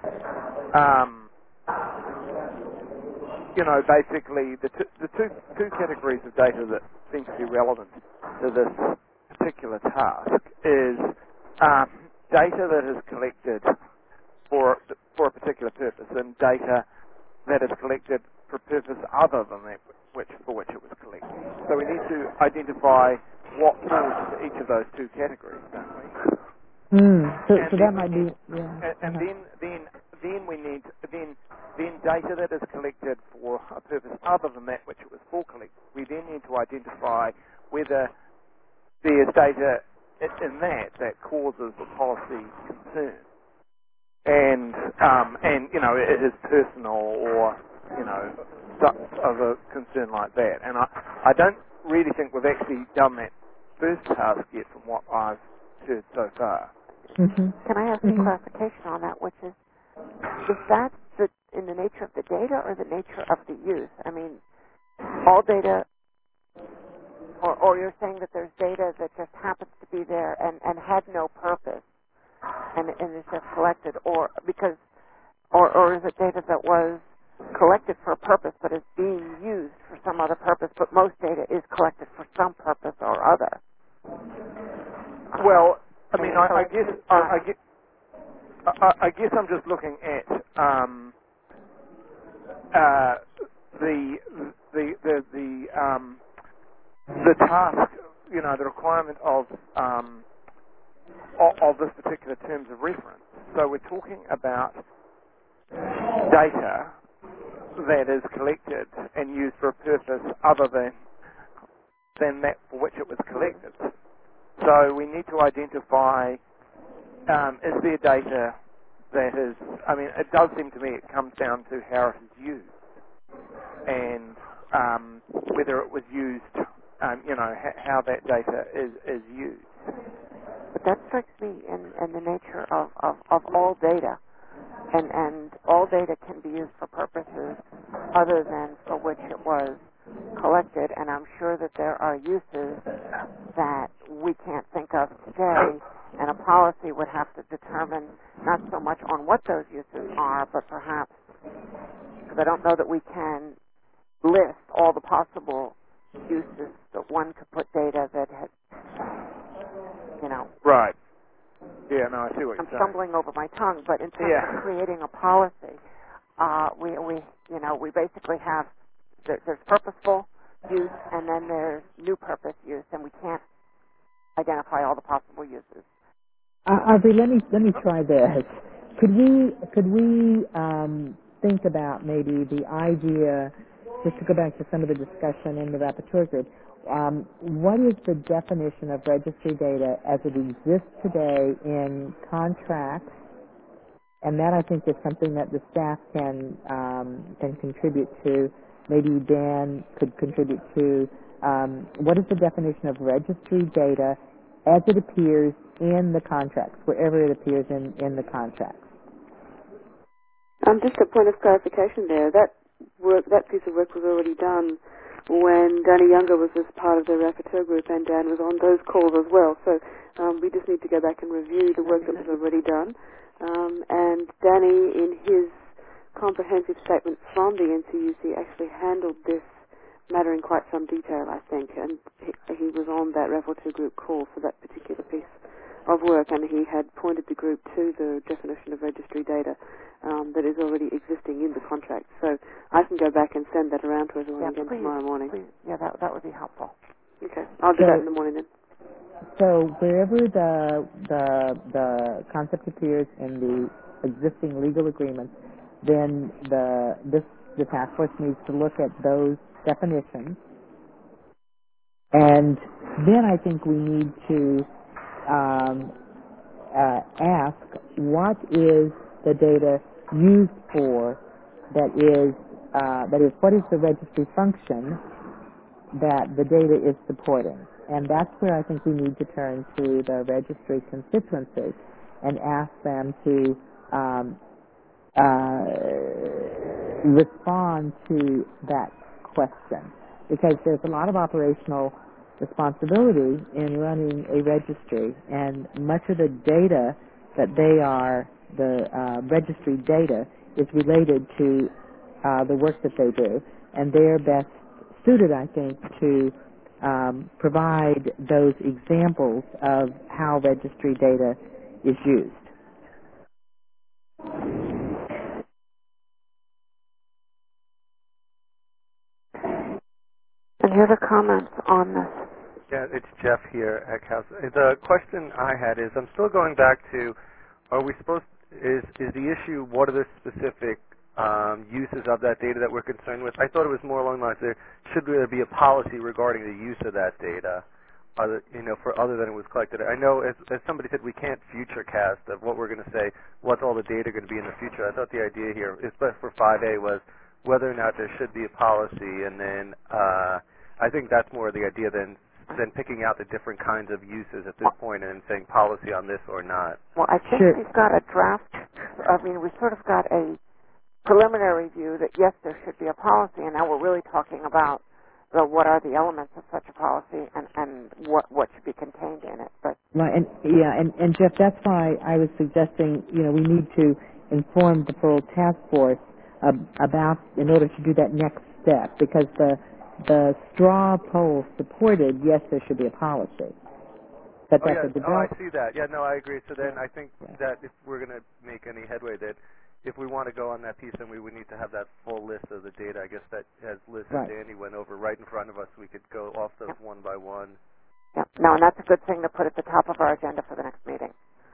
basically the two categories of data that seem to be relevant to this particular task is data that is collected for a particular purpose and data that is collected for a purpose other than that for which it was collected. So we need to identify what falls into each of those two categories, don't we? So that might be, yeah. And then we need then data that is collected for a purpose other than that which it was for collected. We then need to identify whether there is data in that causes a policy concern, and it is personal or of a concern like that. And I don't really think we've actually done that first task yet from what I've heard so far. Can I ask a clarification on that, which is that in the nature of the data or the nature of the use? I mean, all data, or you're saying that there's data that just happens to be there and had no purpose and is just collected, or is it data that was collected for a purpose but is being used for some other purpose, but most data is collected for some purpose or other? Well, I mean, I guess I'm just looking at the task, the requirement of this particular terms of reference. So we're talking about data that is collected and used for a purpose other than that for which it was collected. So we need to identify, is there data that is, I mean, it does seem to me it comes down to how it is used and whether it was used, how that data is used. But that strikes me in the nature of all data. And all data can be used for purposes other than for which it was collected, and I'm sure that there are uses that we can't think of today, and a policy would have to determine not so much on what those uses are, but perhaps, because I don't know that we can list all the possible uses that one could put data that had, Right. Yeah, no, I see what you're saying. I'm stumbling over my tongue, but in terms of creating a policy, we basically have there's purposeful use and then there's new purpose use, and we can't identify all the possible uses. Audrey, let me try this. Could we think about maybe the idea, just to go back to some of the discussion in the rapporteur group, what is the definition of registry data as it exists today in contracts? And that, I think, is something that the staff can contribute to. Maybe Dan could contribute to. What is the definition of registry data as it appears in the contracts, wherever it appears in the contracts? Just a point of clarification there. That piece of work was already done when Danny Younger was as part of the rapporteur group, and Dan was on those calls as well. So we just need to go back and review the work that was already done. And Danny, in his comprehensive statement from the NCUC, actually handled this matter in quite some detail, I think, and he was on that rapporteur group call for that particular piece of work, and he had pointed the group to the definition of registry data that is already existing in the contract. So I can go back and send that around to everyone again tomorrow morning. Please. Yeah, that would be helpful. Okay, I'll do that in the morning then. So wherever the concept appears in the existing legal agreements, then the task force needs to look at those definitions, and then I think we need to ask what is the data used for. That is what is the registry function that the data is supporting. And that's where I think we need to turn to the registry constituency and ask them to respond to that question, because there's a lot of operational responsibility in running a registry, and much of the data that the registry data is related to the work that they do, and they're best suited, I think, to provide those examples of how registry data is used. Any other comments on this? Yeah, it's Jeff here at House. The question I had is, I'm still going back to, are we supposed, is the issue, what are the specific uses of that data that we're concerned with? I thought it was more along the lines there, should there be a policy regarding the use of that data, for other than it was collected? I know, as somebody said, we can't futurecast of what we're going to say, what's all the data going to be in the future. I thought the idea here, especially for 5A, was whether or not there should be a policy, and then I think that's more the idea than picking out the different kinds of uses at this point and saying policy on this or not. Well, I think we've got a draft. We sort of got a preliminary view that, yes, there should be a policy, and now we're really talking about what are the elements of such a policy and what should be contained in it. But right, and Jeff, that's why I was suggesting, we need to inform the full task force about, in order to do that next step, because the straw poll supported, yes, there should be a policy. But I see that. Yeah, no, I agree. So then I think that if we're going to make any headway, that if we want to go on that piece, then we would need to have that full list of the data. I guess that as Liz and Danny went over right in front of us, we could go off those one by one. Yeah, no, and that's a good thing to put at the top of our agenda for the next meeting.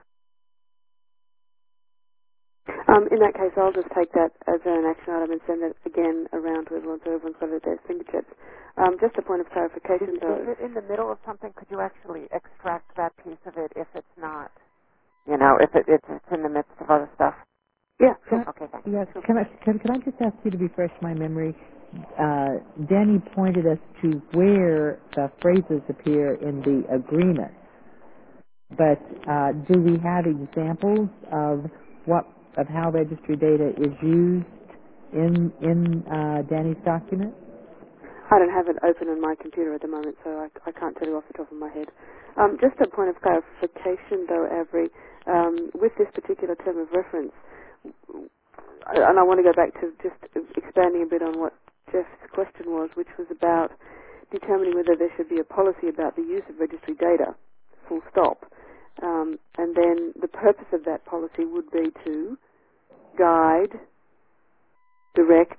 In that case, I'll just take that as an action item and send it again around to everyone so everyone's got it at their fingertips. Just a point of clarification, though. Is it in the middle of something? Could you actually extract that piece of it if it's not, if it's in the midst of other stuff? Yeah, sure. Okay, thanks. Yes. Can I just ask you to refresh my memory? Danny pointed us to where the phrases appear in the agreement, but do we have examples of how registry data is used in Danny's document? I don't have it open on my computer at the moment, so I can't tell you off the top of my head. Just a point of clarification, though, Avery, with this particular term of reference, and I want to go back to just expanding a bit on what Jeff's question was, which was about determining whether there should be a policy about the use of registry data, full stop. And then the purpose of that policy would be to guide, direct,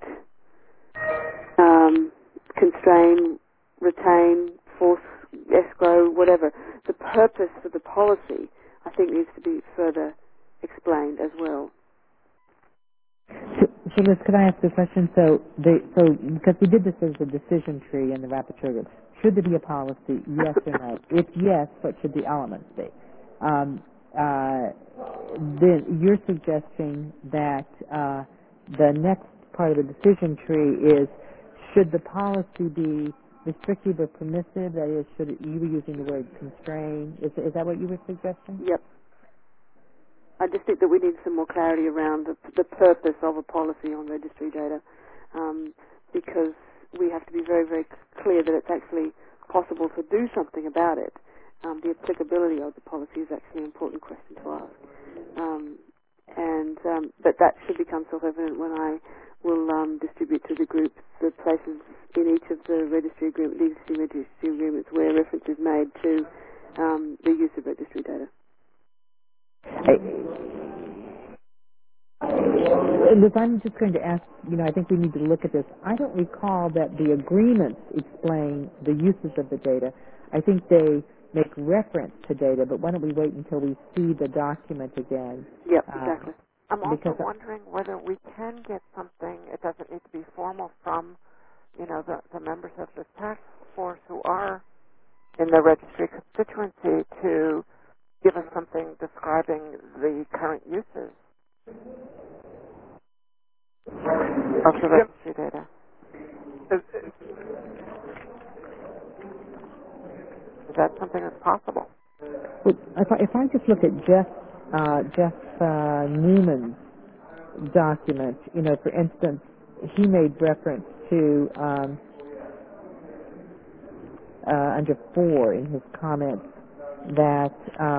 constrain, retain, force, escrow, whatever. The purpose for the policy, I think, needs to be further explained as well. So Liz, could I ask a question? So because we did this as a decision tree in the rapporteur group, should there be a policy, yes or no? If yes, what should the elements be? Then you're suggesting that the next part of the decision tree is, should the policy be restrictive or permissive? That is, you were using the word constrain. Is that what you were suggesting? Yep. I just think that we need some more clarity around the purpose of a policy on registry data, because we have to be very, very clear that it's actually possible to do something about it. The applicability of the policy is actually an important question to ask. But that should become self-evident when I will distribute to the group the places in each of the registry agreement, the existing registry agreements where reference is made to the use of registry data. Liz, I'm just going to ask, I think we need to look at this. I don't recall that the agreements explain the uses of the data. I think they make reference to data, but why don't we wait until we see the document again? Yep, exactly. I'm also wondering whether we can get something, it doesn't need to be formal, from, the members of the task force who are in the registry constituency to give us something describing the current uses of the registry data. that something that's possible? Well, if I just look at Jeff Newman's document, for instance, he made reference to under 4 in his comments that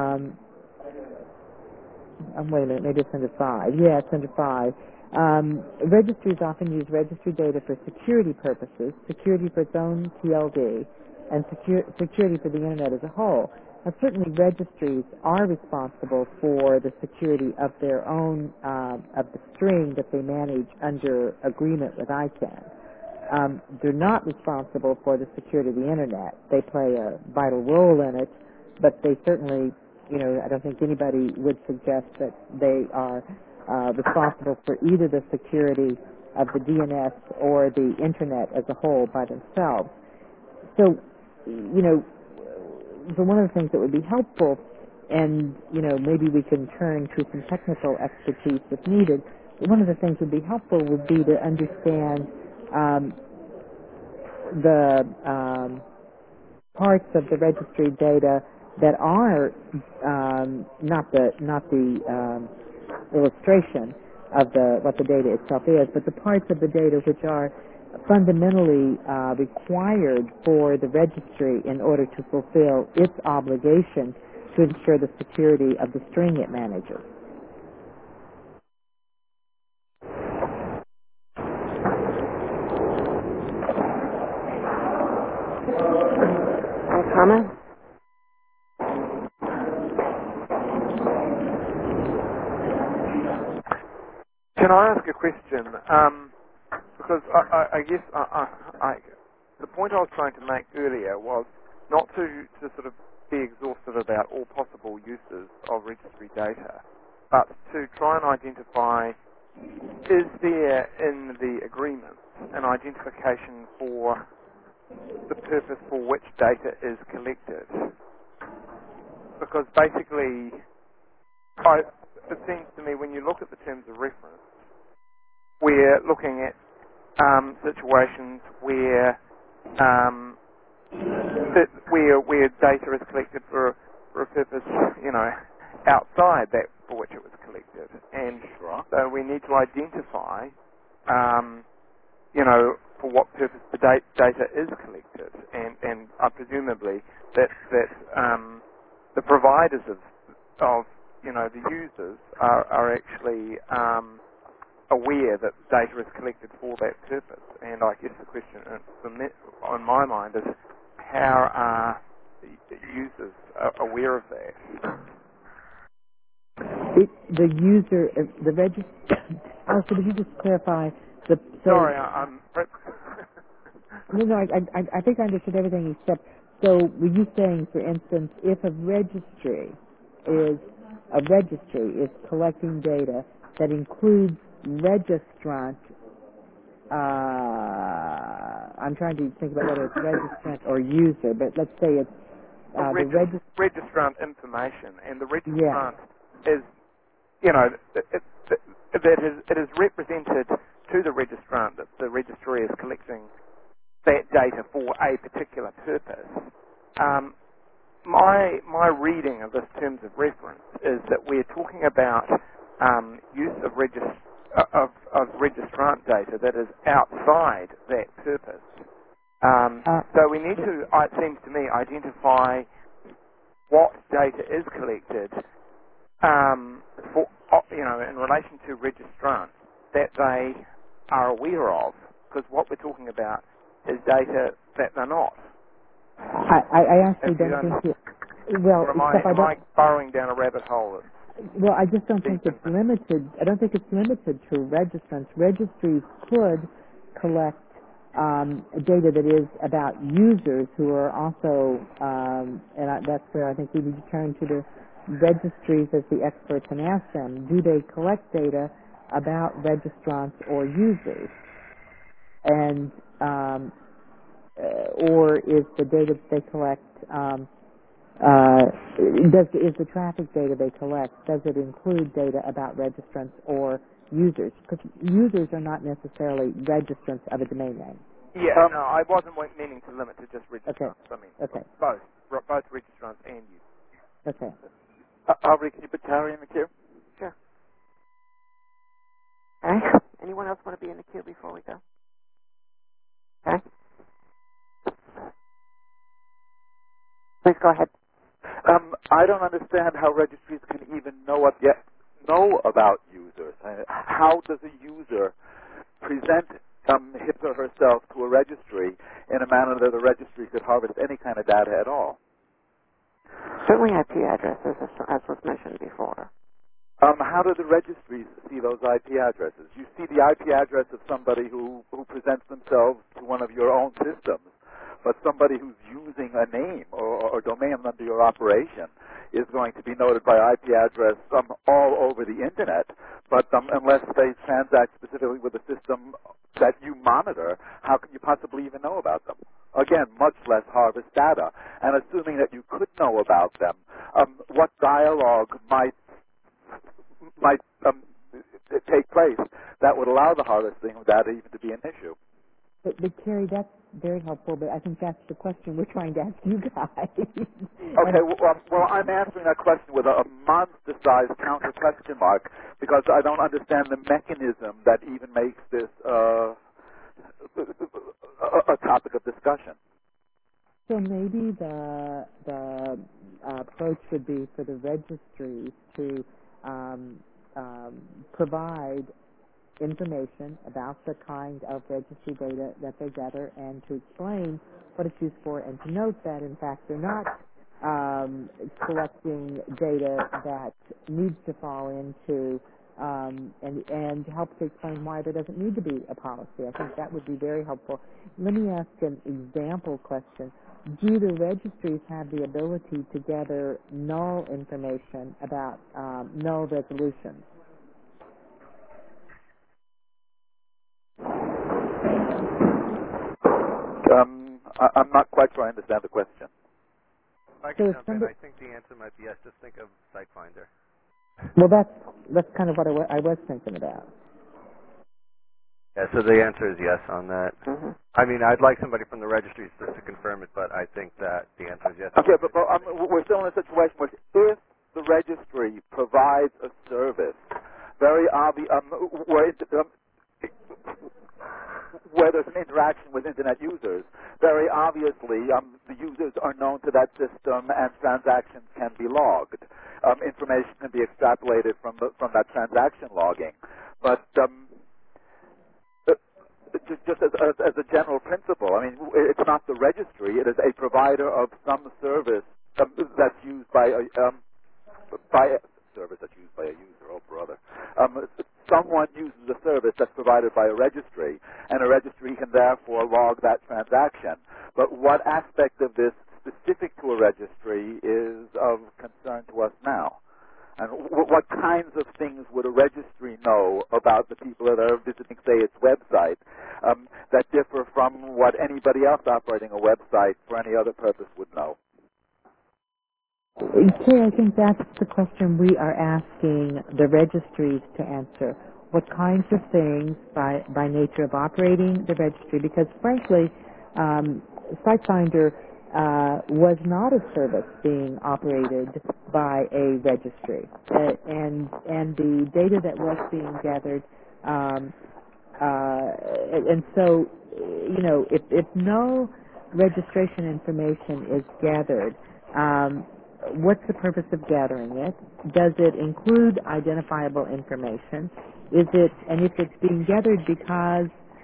wait a minute, maybe it's under 5. Yeah, it's under 5. Registries often use registry data for security purposes, security for its own TLD, and security for the Internet as a whole. Now, certainly registries are responsible for the security of their own, of the string that they manage under agreement with ICANN. They're not responsible for the security of the Internet. They play a vital role in it, but they certainly, I don't think anybody would suggest that they are responsible for either the security of the DNS or the Internet as a whole by themselves. So, so one of the things that would be helpful, and, maybe we can turn to some technical expertise if needed, but one of the things that would be helpful would be to understand the parts of the registry data that are not the illustration of what the data itself is, but the parts of the data which are fundamentally required for the registry in order to fulfill its obligation to ensure the security of the string it manages. Any comment? Can I ask a question? Because I guess the point I was trying to make earlier was not to sort of be exhaustive about all possible uses of registry data, but to try and identify, is there in the agreement an identification for the purpose for which data is collected? Because basically, it seems to me when you look at the terms of reference, we're looking at situations where where data is collected for a purpose, outside that for which it was collected, and so we need to identify, for what purpose the data is collected, and presumably that the providers of the users are actually aware that data is collected for that purpose. And I guess the question on my mind is, how are users aware of that? The user, the register. Also, could you just clarify the? Sorry, I'm. No, I think I understood everything except. So, were you saying, for instance, if a registry is collecting data that includes registrant, I'm trying to think about whether it's registrant or user, but let's say it's the registrant information, and the registrant is, it is represented to the registrant that the registry is collecting that data for a particular purpose. My reading of this terms of reference is that we're talking about use of registrant data that is outside that purpose. So we need to, it seems to me, identify what data is collected for, in relation to registrants that they are aware of, because what we're talking about is data that they're not. I actually don't think it. Well, am I burrowing down a rabbit hole? Well, I just don't think it's limited. I don't think it's limited to registrants. Registries could collect data that is about users who are also, that's where I think we need to turn to the registries as the experts and ask them, do they collect data about registrants or users? And or is the data that they collect, is the traffic data they collect, does it include data about registrants or users? Because users are not necessarily registrants of a domain name. Yeah, no, I wasn't meaning to limit to just registrants. Okay. I mean, Okay. both registrants and you. Okay. Aubrey, can you put Terry in the queue? Sure. Okay. Anyone else want to be in the queue before we go? Okay. Please go ahead. I don't understand how registries can even know about users. How does a user present him or herself to a registry in a manner that the registry could harvest any kind of data at all? Certainly IP addresses, as was mentioned before. How do the registries see those IP addresses? You see the IP address of somebody who presents themselves to one of your own systems, but somebody who's using a name or domain under your operation is going to be noted by IP address all over the Internet. But unless they transact specifically with the system that you monitor, how can you possibly even know about them? Again, much less harvest data. And assuming that you could know about them, what dialogue might take place that would allow the harvesting of data even to be an issue? But Terry, that's very helpful, but I think that's the question we're trying to ask you guys. Okay, well, I'm answering that question with a monster-sized counter question mark because I don't understand the mechanism that even makes this a topic of discussion. So maybe the approach would be for the registries to provide information about the kind of registry data that they gather and to explain what it's used for and to note that, in fact, they're not collecting data that needs to fall into and help to explain why there doesn't need to be a policy. I think that would be very helpful. Let me ask an example question. Do the registries have the ability to gather null information about null resolutions? I'm not quite sure I understand the question. I can jump in. I think the answer might be yes. Just think of SiteFinder. Well, that's kind of what I was thinking about. Yeah, so the answer is yes on that. Mm-hmm. I mean, I'd like somebody from the registries to confirm it, but I think that the answer is yes. Okay, but we're still in a situation where if the registry provides a service, very obvious, where there's an interaction with Internet users, very obviously the users are known to that system and transactions can be logged. Information can be extrapolated from that transaction logging. But just as a general principle, I mean, it's not the registry. It is a provider of some service that's used by a user. Oh, brother. Someone uses a service that's provided by a registry, and a registry can therefore log that transaction. But what aspect of this specific to a registry is of concern to us now? And what kinds of things would a registry know about the people that are visiting, say, its website that differ from what anybody else operating a website for any other purpose would know? Okay, I think that's the question we are asking the registries to answer. What kinds of things, by nature of operating the registry, because frankly, SiteFinder was not a service being operated by a registry, and the data that was being gathered, and so, you know, if no registration information is gathered, what's the purpose of gathering it? Does it include identifiable information? Is it, and if it's being gathered because,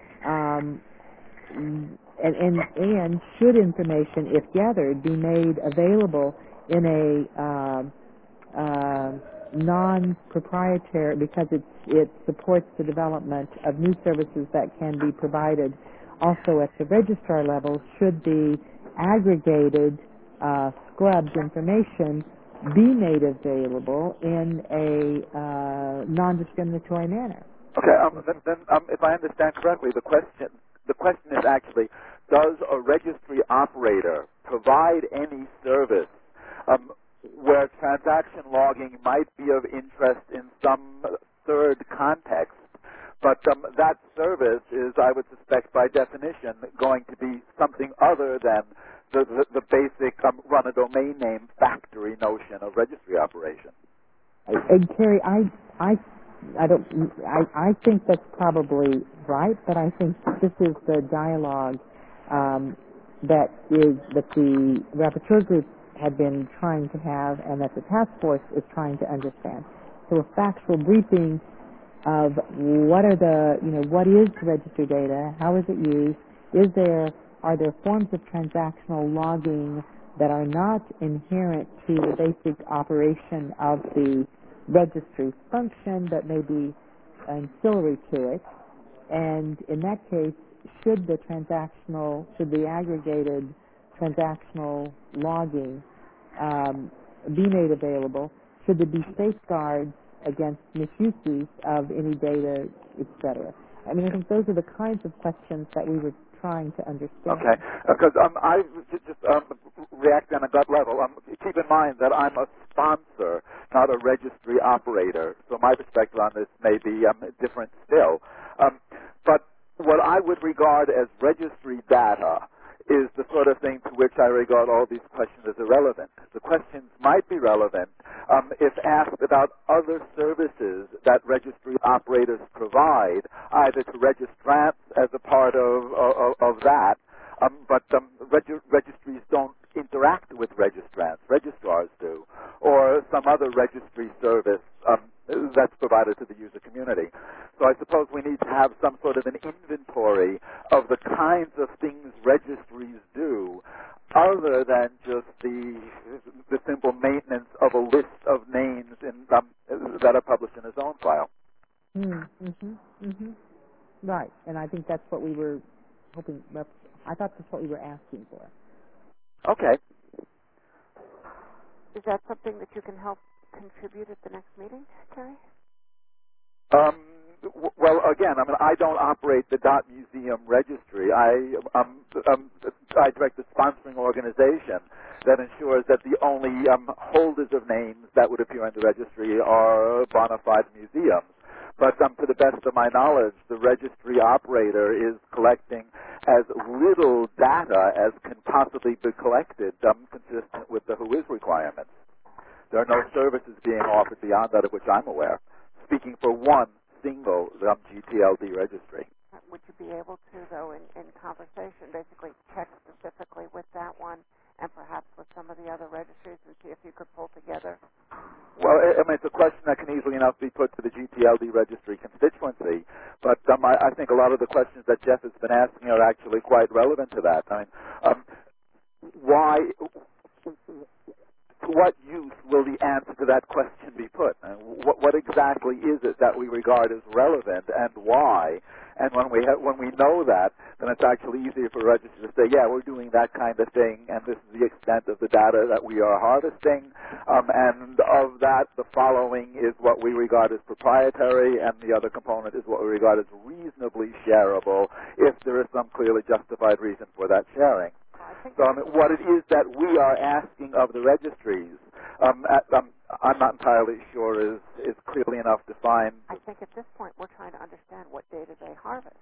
and should information, if gathered, be made available in a non-proprietary, because it supports the development of new services that can be provided also at the registrar level, should the aggregated scrubbed information be made available in a non-discriminatory manner? Okay, then if I understand correctly, the question is actually, does a registry operator provide any service where transaction logging might be of interest in some third context, But that service is, I would suspect, by definition, going to be something other than the basic run a domain name factory notion of registry operation. And Terry, I think that's probably right, but I think this is the dialogue that the rapporteur group had been trying to have, and that the task force is trying to understand. So a factual briefing of what is registry data, how is it used, are there forms of transactional logging that are not inherent to the basic operation of the registry function but may be ancillary to it, and in that case, should the aggregated transactional logging be made available? Should there be safeguards against misuses of any data, etc.? I mean, I think those are the kinds of questions that we were trying to understand. Okay, because I just react on a gut level. Keep in mind that I'm a sponsor, not a registry operator, so my perspective on this may be different still. But what I would regard as registry data is the sort of thing to which I regard all these questions as irrelevant. The questions might be relevant if asked about other services that registry operators provide, either to registrants as a part of that, but registries don't interact with registrants. Registrars do, or some other registry service that's provided to the user community. So I suppose we need to have some sort of an inventory of the kinds of things registries do, other than just the simple maintenance of a list of names that are published in a zone file. Right, and I think that's what we were hoping. I thought that's what we were asking for. Okay. Is that something that you can help contribute at the next meeting, Terry? Well, again, I don't operate the Dot Museum registry. I direct the sponsoring organization that ensures that the only holders of names that would appear in the registry are bona fide museums. But to the best of my knowledge, the registry operator is collecting as little data as can possibly be collected, consistent with the WHOIS requirements. There are no services being offered beyond that of which I'm aware, speaking for one single GTLD registry. Would you be able to, though, in conversation, basically check specifically with that one and perhaps with some of the other registries and see if you could pull together? Well, it's a question that can easily enough be put to the GTLD registry constituency, but I think a lot of the questions that Jeff has been asking are actually quite relevant to that. Why... To what use will the answer to that question be put? What exactly is it that we regard as relevant, and why? And when we know that, then it's actually easier for a registry to say, yeah, we're doing that kind of thing, and this is the extent of the data that we are harvesting, and of that, the following is what we regard as proprietary, and the other component is what we regard as reasonably shareable, if there is some clearly justified reason for that sharing. So what it is that we are asking of the registries, I'm not entirely sure is clearly enough defined. I think at this point we're trying to understand what data they harvest.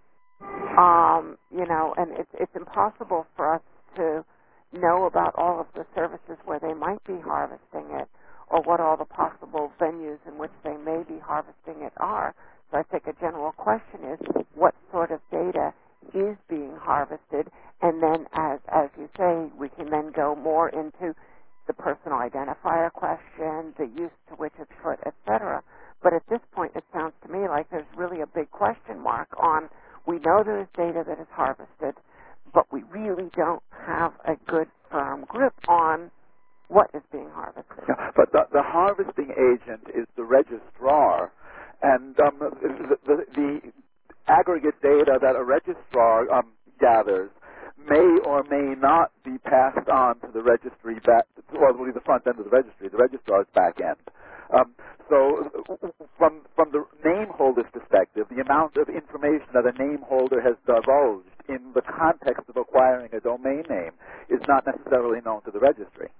And it's impossible for us to know about all of the services where they might be harvesting it, or what all the possible venues in which they may be harvesting it are. So I think a general question is, what sort of data is being harvested, and then, as you say, we can then go more into the personal identifier question, the use to which it's put, etc. But at this point, it sounds to me like there's really a big question mark on, we know there is data that is harvested, but we really don't have a good firm grip on what is being harvested. Yeah, but the harvesting agent is the registrar, and the aggregate data that a registrar gathers may or may not be passed on to the registry or the front end of the registry, the registrar's back end. So from the name holder's perspective, the amount of information that a name holder has divulged in the context of acquiring a domain name is not necessarily known to the registry.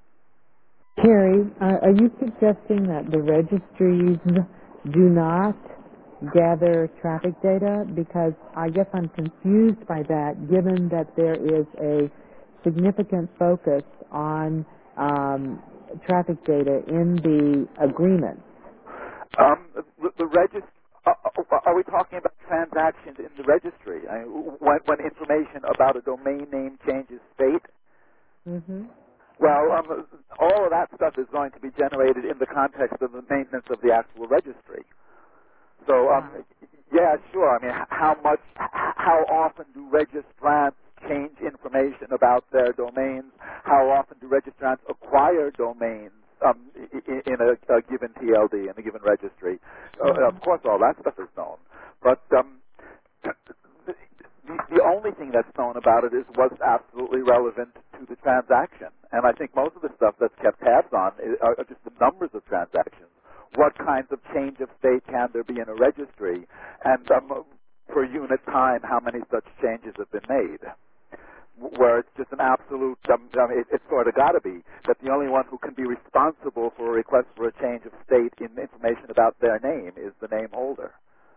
Terry, are you suggesting that the registries do not gather traffic data? Because I guess I'm confused by that, given that there is a significant focus on traffic data in the agreement. The register. Are we talking about transactions in the registry? When information about a domain name changes state? Mm-hmm. Well, all of that stuff is going to be generated in the context of the maintenance of the actual registry. So, yeah, sure. I mean, how often do registrants change information about their domains? How often do registrants acquire domains in a given TLD, in a given registry? Of course, all that stuff is known. But the only thing that's known about it is what's absolutely relevant to the transaction. And I think most of the stuff that's kept tabs on are just the numbers of transactions. What kinds of change of state can there be in a registry? And per unit time, how many such changes have been made? Where it's just an absolute, it's sort of got to be that the only one who can be responsible for a request for a change of state in information about their name is the name holder.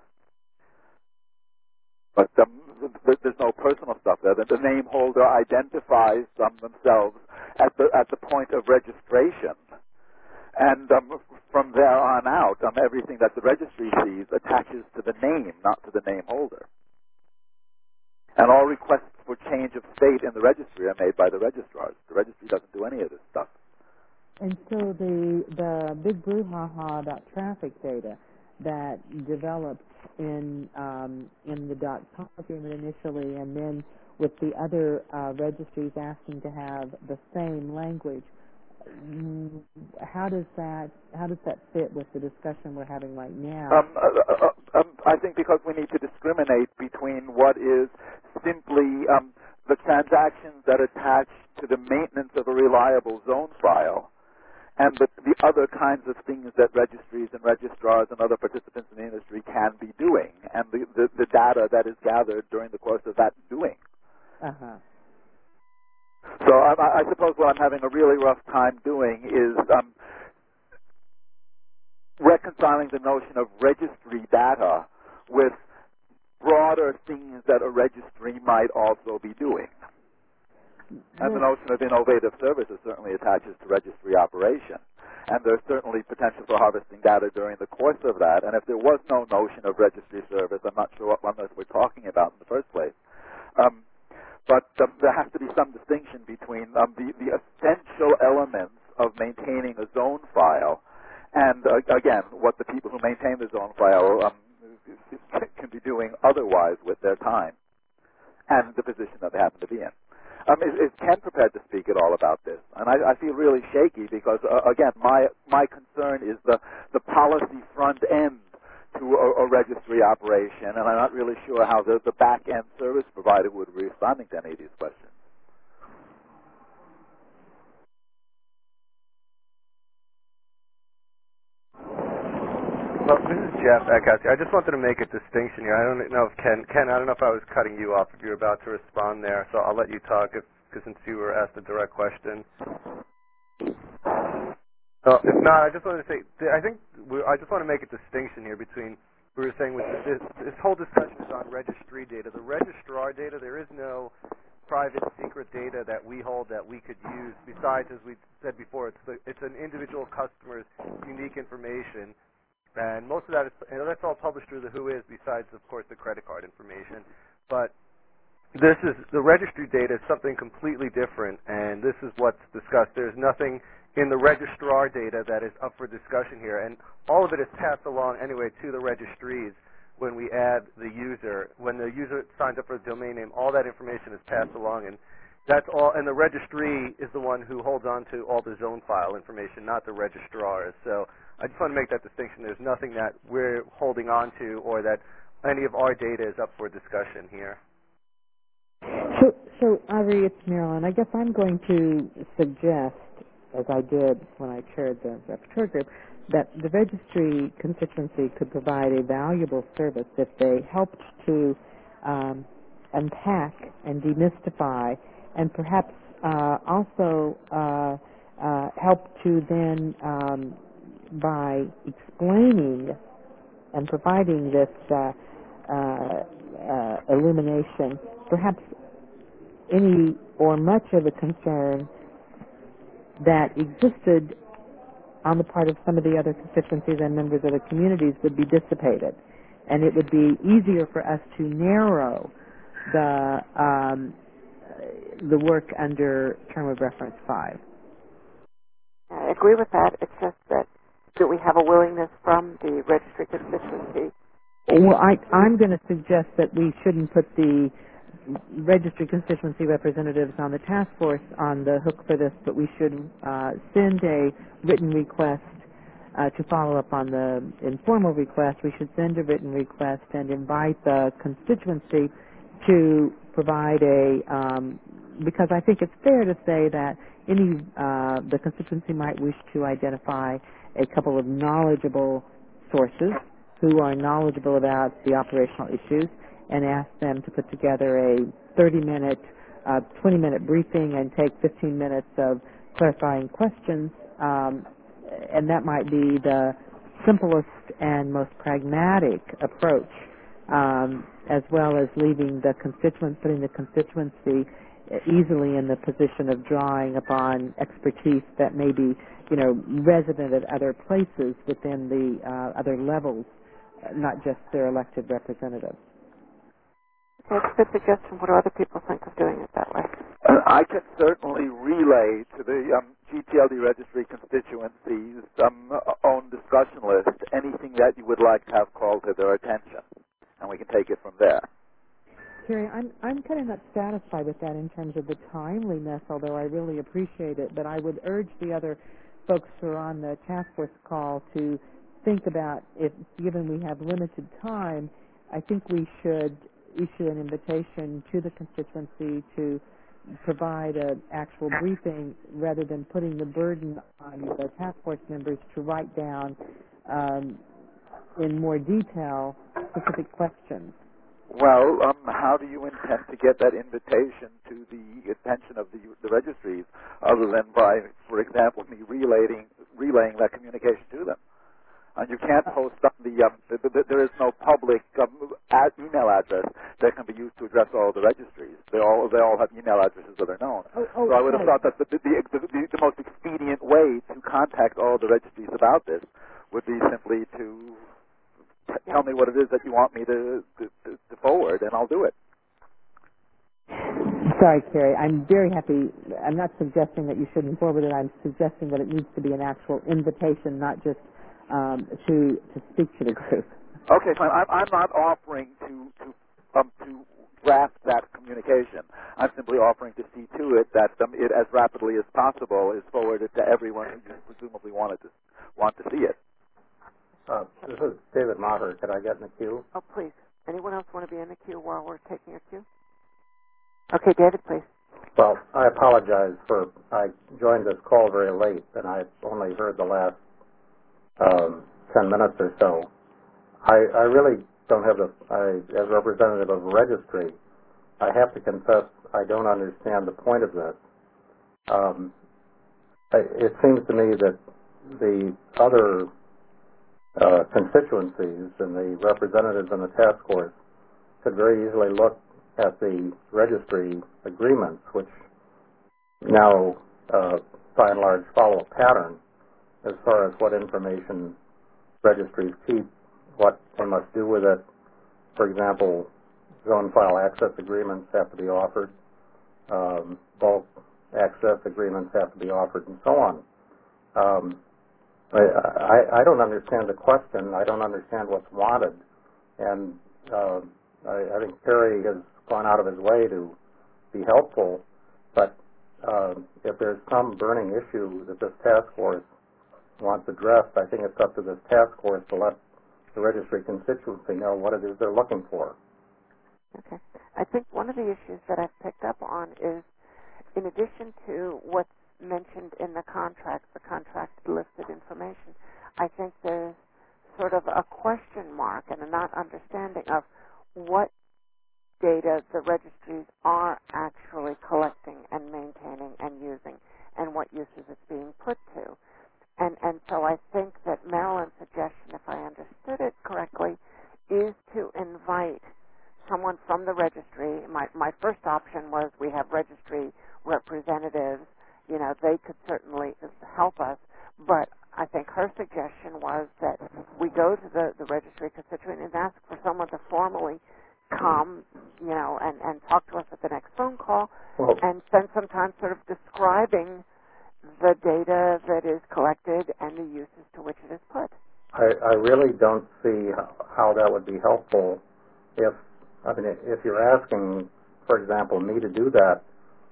But there's no personal stuff there. The name holder identifies themselves at the point of registration. And from there on out, everything that the registry sees attaches to the name, not to the name holder. And all requests for change of state in the registry are made by the registrars. The registry doesn't do any of this stuff. And so the big brouhaha about traffic data that developed in the .com agreement initially, and then with the other registries asking to have the same language, how does that fit with the discussion we're having right now? I think because we need to discriminate between what is simply the transactions that attach to the maintenance of a reliable zone file, and the other kinds of things that registries and registrars and other participants in the industry can be doing, and the data that is gathered during the course of that doing. Uh-huh. So I suppose what I'm having a really rough time doing is reconciling the notion of registry data with broader things that a registry might also be doing. And the notion of innovative services certainly attaches to registry operation. And there's certainly potential for harvesting data during the course of that. And if there was no notion of registry service, I'm not sure what one that we're talking about in the first place. But there has to be some distinction between the essential elements of maintaining a zone file and, again, what the people who maintain the zone file can be doing otherwise with their time and the position that they happen to be in. Is Ken prepared to speak at all about this? And I feel really shaky because, again, my concern is the policy front end to a registry operation, and I'm not really sure how the back-end service provider would be responding to any of these questions. Well, this is Jeff Eckhouse. I just wanted to make a distinction here. I don't know if Ken, I don't know if I was cutting you off if you're about to respond there, so I'll let you talk since you were asked a direct question. If not, I just wanted to say, I just want to make a distinction here between, we were saying with this whole discussion is on registry data. The registrar data, there is no private secret data that we hold that we could use. Besides, as we said before, it's an individual customer's unique information. And most of that is, that's all published through the WHOIS, besides, of course, the credit card information. But the registry data is something completely different, and this is what's discussed. There's nothing in the registrar data that is up for discussion here, and all of it is passed along anyway to the registries when we add the user. When the user signs up for a domain name, all that information is passed along, and that's all. And the registry is the one who holds on to all the zone file information, not the registrars. So I just want to make that distinction. There's nothing that we're holding on to or that any of our data is up for discussion here. So Ivory, it's Marilyn. I guess I'm going to suggest, as I did when I chaired the rapporteur group, that the registry constituency could provide a valuable service if they helped to unpack and demystify, and perhaps also help to then, by explaining and providing this illumination, perhaps any or much of the concern that existed on the part of some of the other constituencies and members of the communities would be dissipated, and it would be easier for us to narrow the work under Term of Reference 5. I agree with that. It's just that do we have a willingness from the registry constituency? Well, I'm going to suggest that we shouldn't put the registry constituency representatives on the task force on the hook for this, but we should send a written request to follow up on the informal request. We should send a written request and invite the constituency to provide because I think it's fair to say that the constituency might wish to identify a couple of knowledgeable sources who are knowledgeable about the operational issues and ask them to put together a 30-minute, 20-minute briefing and take 15 minutes of clarifying questions. And that might be the simplest and most pragmatic approach, as well as putting the constituency easily in the position of drawing upon expertise that may be, resident at other places within the other levels, not just their elected representatives. That's a good suggestion. What do other people think of doing it that way? I can certainly relay to the GTLD registry constituencies own discussion list anything that you would like to have called to their attention, and we can take it from there. Terry, I'm kind of not satisfied with that in terms of the timeliness, although I really appreciate it, but I would urge the other folks who are on the task force call to think about, if given we have limited time, I think we should issue an invitation to the constituency to provide an actual briefing rather than putting the burden on the task force members to write down in more detail specific questions. Well, how do you intend to get that invitation to the attention of the registries other than by, for example, me relaying that communication to them? And you can't post on there is no public email address that can be used to address all the registries. They all have email addresses that are known. So I would have thought that the most expedient way to contact all the registries about this would be simply to tell me what it is that you want me to forward, and I'll do it. Sorry, Carrie. I'm very happy. I'm not suggesting that you shouldn't forward it. I'm suggesting that it needs to be an actual invitation, not just to speak to the group. Okay, fine. I'm not offering to draft that communication. I'm simply offering to see to it that it, as rapidly as possible, is forwarded to everyone who presumably want to see it. This is David Maher. Could I get in the queue? Oh, please. Anyone else want to be in the queue while we're taking a queue? Okay, David, please. Well, I apologize I joined this call very late, and I've only heard the last 10 minutes or so. I really don't have as representative of a registry, I have to confess I don't understand the point of this. It seems to me that the other constituencies and the representatives in the task force could very easily look at the registry agreements, which now, by and large, follow a pattern as far as what information registries keep, what they must do with it. For example, zone file access agreements have to be offered, bulk access agreements have to be offered, and so on. I don't understand the question. I don't understand what's wanted. And I think Terry has gone out of his way to be helpful, but if there's some burning issue that this task force wants addressed, I think it's up to this task force to let the registry constituency know what it is they're looking for. Okay. I think one of the issues that I've picked up on is, in addition to what's mentioned in the contract listed information, I think there's sort of a question mark and a not understanding of what data the registries are actually collecting and maintaining and using and what uses it's being put to. And so I think that Marilyn's suggestion, if I understood it correctly, have registry representatives, they could certainly help us. But I think her suggestion was that we go to the registry constituent and ask for someone to formally come, and talk to us at the next phone call, and spend some time sort of describing the data that is collected and the uses to which it is put. I really don't see how that would be helpful if you're asking, for example, me to do that.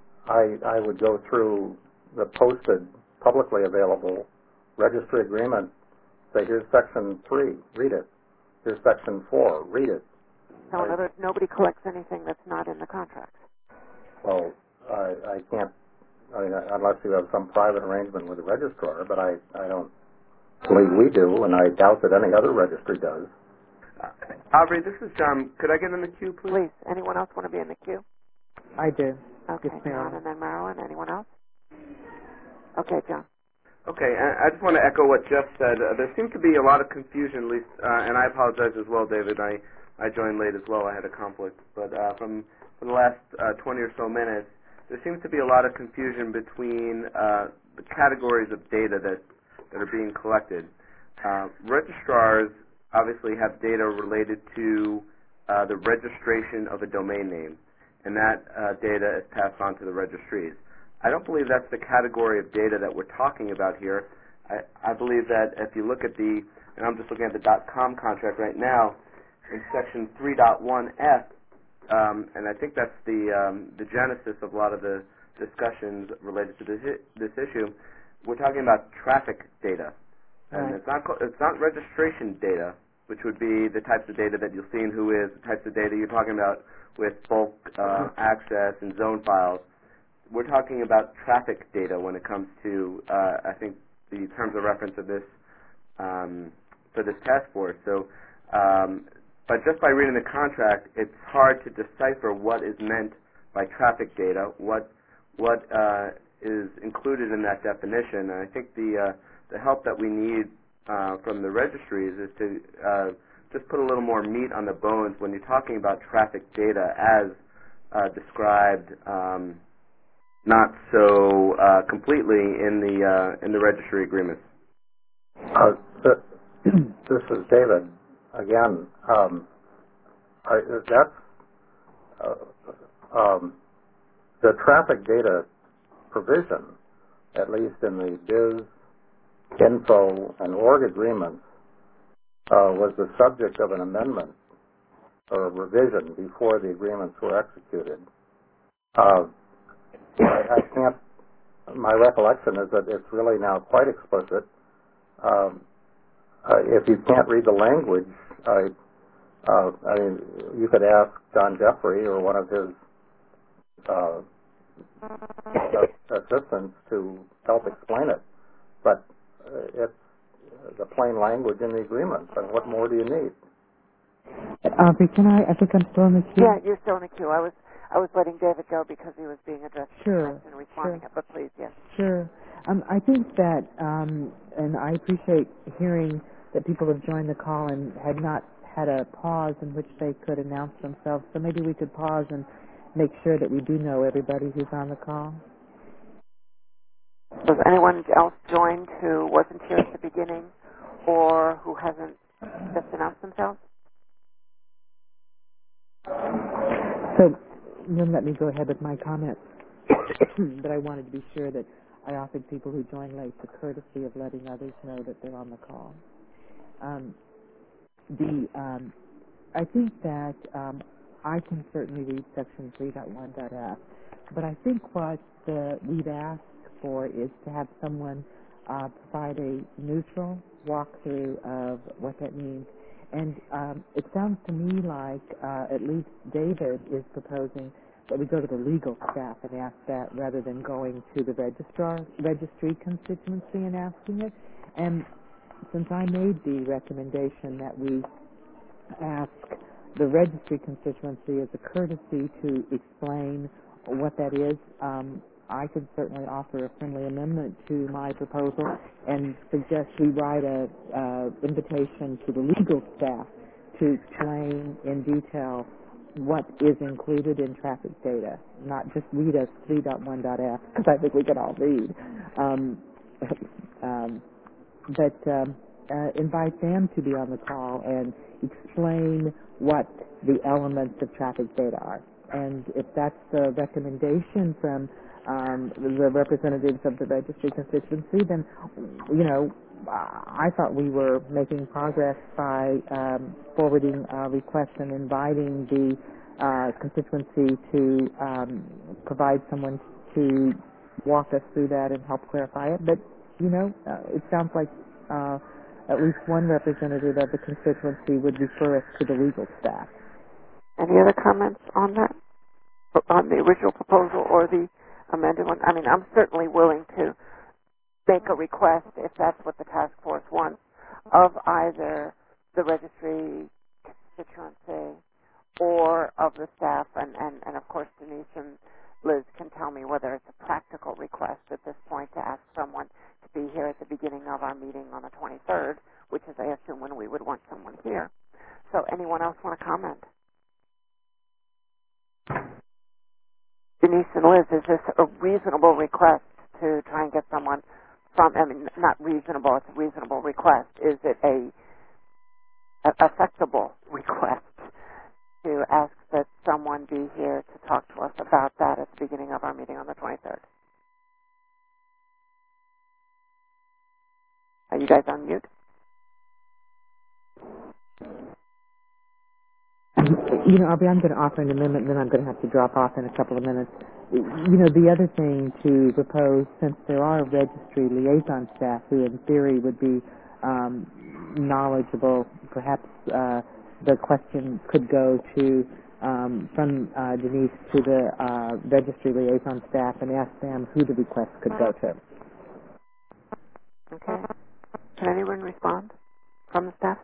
I would go through the posted, publicly available registry agreement, say, here's Section 3, read it. Here's Section 4, read it. So in other words, nobody collects anything that's not in the contracts. Well, I can't, unless you have some private arrangement with the registrar, but I don't believe we do, and I doubt that any other registry does. Aubrey, this is John. Could I get in the queue, please? Please. Anyone else want to be in the queue? I do. Okay, John, and then Marilyn. Anyone else? Okay, John. Okay, I just want to echo what Jeff said. There seems to be a lot of confusion, at least, and I apologize as well, David. I joined late as well. I had a conflict. But from the last 20 or so minutes, there seems to be a lot of confusion between the categories of data that are being collected. Registrars obviously have data related to the registration of a domain name, and that data is passed on to the registries. I don't believe that's the category of data that we're talking about here. I believe that if you look at and I'm just looking at the .com contract right now, in Section 3.1F, and I think that's the genesis of a lot of the discussions related to this issue. We're talking about traffic data, and it's not registration data, which would be the types of data that you'll see in Whois, the types of data you're talking about with bulk access and zone files. We're talking about traffic data when it comes to, I think, the terms of reference of this for this task force. So, but just by reading the contract, it's hard to decipher what is meant by traffic data, what is included in that definition. And I think the help that we need from the registries is to just put a little more meat on the bones when you're talking about traffic data as described. Not so completely in the registry agreements. This is David again. The traffic data provision, at least in the biz, info, and org agreements, was the subject of an amendment or a revision before the agreements were executed. I can't. My recollection is that it's really now quite explicit. If you can't read the language, you could ask John Jeffrey or one of his assistants to help explain it. But it's the plain language in the agreement. And what more do you need? Aubrey, I think I'm still in the queue. Yeah, you're still in the queue. I was letting David go because he was being addressed and responding. But please, yes. Sure. I think that, and I appreciate hearing that people have joined the call and had not had a pause in which they could announce themselves. So maybe we could pause and make sure that we do know everybody who's on the call. Has anyone else joined who wasn't here at the beginning or who hasn't just announced themselves? So then let me go ahead with my comments. But I wanted to be sure that I offered people who joined late the courtesy of letting others know that they're on the call. I think that I can certainly read Section 3.1.f, but I think what we've asked for is to have someone provide a neutral walkthrough of what that means. And it sounds to me like at least David is proposing that we go to the legal staff and ask that rather than going to the registry constituency and asking it. And since I made the recommendation that we ask the registry constituency as a courtesy to explain what that is, I could certainly offer a friendly amendment to my proposal and suggest we write a invitation to the legal staff to explain in detail what is included in traffic data, not just read us 3.1.f, because I think we can all read. But invite them to be on the call and explain what the elements of traffic data are. And if that's the recommendation from the representatives of the registry constituency, then, I thought we were making progress by forwarding a request and inviting the constituency to provide someone to walk us through that and help clarify it. But, it sounds like at least one representative of the constituency would refer us to the legal staff. Any other comments on that, on the original proposal or the amended one? I mean, I'm certainly willing to make a request, if that's what the task force wants, of either the registry constituency or of the staff, and of course Denise and Liz can tell me whether it's a practical request at this point to ask someone to be here at the beginning of our meeting on the 23rd, which is, I assume, when we would want someone here. So anyone else want to comment? Denise and Liz, is this a reasonable request to try and get someone from, not reasonable, it's a reasonable request. Is it a acceptable request to ask that someone be here to talk to us about that at the beginning of our meeting on the 23rd? Are you guys on mute? Aubrey, I'm going to offer an amendment, and then I'm going to have to drop off in a couple of minutes. The other thing to propose, since there are registry liaison staff who, in theory, would be knowledgeable, perhaps the question could go to from Denise to the registry liaison staff and ask them who the request could go to. Okay. Can anyone respond from the staff?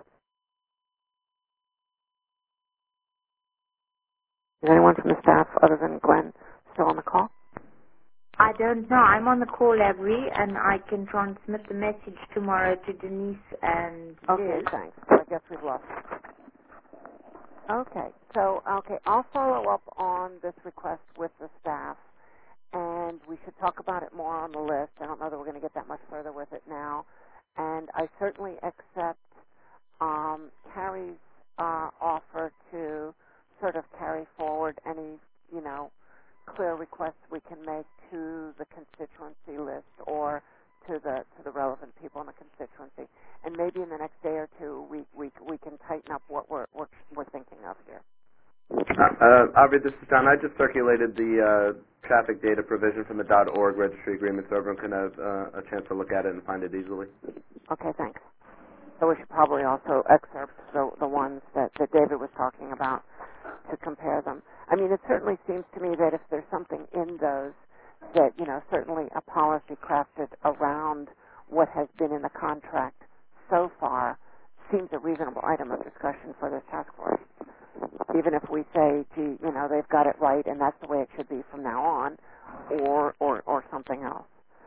Is anyone from the staff other than Glenn still on the call? I don't know. I'm on the call, Avery, and I can transmit the message tomorrow to Denise and Okay, Liz. thanks. So I guess we've lost it. Okay, so, I'll follow up on this request with the staff, and we should talk about it more on the list. I don't know that we're going to get that much further with it now. And I certainly accept Carrie's offer to sort of carry forward any, clear requests we can make to the constituency list or to the relevant people in the constituency. And maybe in the next day or two, we can tighten up what we're thinking of here. Aubrey, this is John. I just circulated the traffic data provision from the .org registry agreement so everyone can have a chance to look at it and find it easily. Okay, thanks. So we should probably also excerpt the ones that David was talking about to compare them. I mean, it certainly seems to me that if there's something in those that, certainly a policy crafted around what has been in the contract so far seems a reasonable item of discussion for this task force. Even if we say, gee, they've got it right and that's the way it should be from now on, or something else.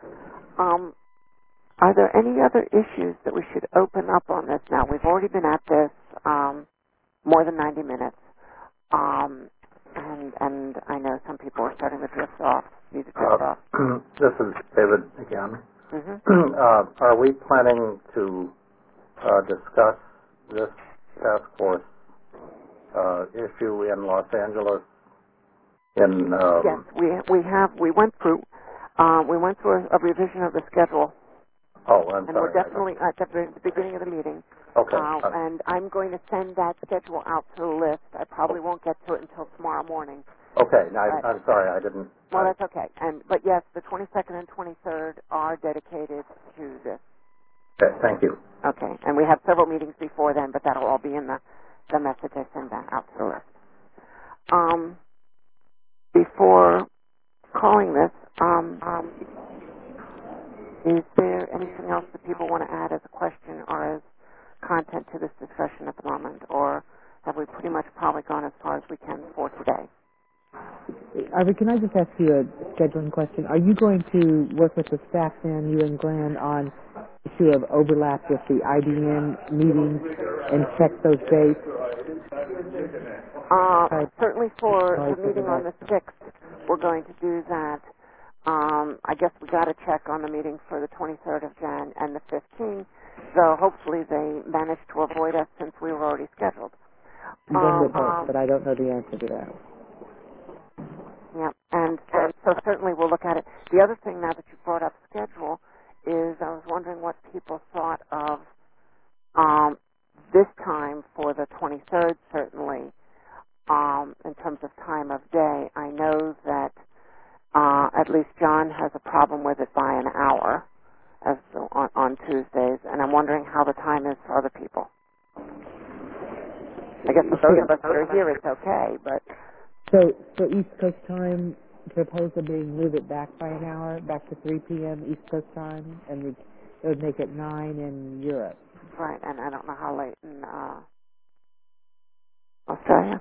Are there any other issues that we should open up on this now? We've already been at this more than 90 minutes. And I know some people are starting to drift off. Need to drift off. This is David again. Mm-hmm. Are we planning to discuss this task force issue in Los Angeles? Yes, we have. We went through a revision of the schedule. Oh, I'm and sorry. We're definitely at the beginning of the meeting. Okay. And I'm going to send that schedule out to the list. I probably won't get to it until tomorrow morning. Okay. I'm sorry. I didn't. Well, that's okay. But yes, the 22nd and 23rd are dedicated to this. Okay. Thank you. Okay. And we have several meetings before then, but that'll all be in the message I send out to the list. Before calling this, is there anything else that people want to add as a question or as content to this discussion at the moment, or have we pretty much probably gone as far as we can for today? Arvid, can I just ask you a scheduling question? Are you going to work with the staff then, you and Glenn, on the issue of overlap with the IDN meetings and check those dates? Certainly for the meeting on the 6th, we're going to do that. I guess we got to check on the meeting for the 23rd of Jan and the 15th, so hopefully they managed to avoid us since we were already scheduled. One would hope, but I don't know the answer to that. Yeah, and so certainly we'll look at it. The other thing, now that you brought up schedule, is I was wondering what people thought of this time for the 23rd, certainly, in terms of time of day. I know that at least John has a problem with it by an hour on Tuesdays, and I'm wondering how the time is for other people. I guess for those of us that are here, it's okay, but... So East Coast time, proposal being move it back by an hour, back to 3 p.m. East Coast time, and it would make it 9 in Europe. Right, and I don't know how late in Australia.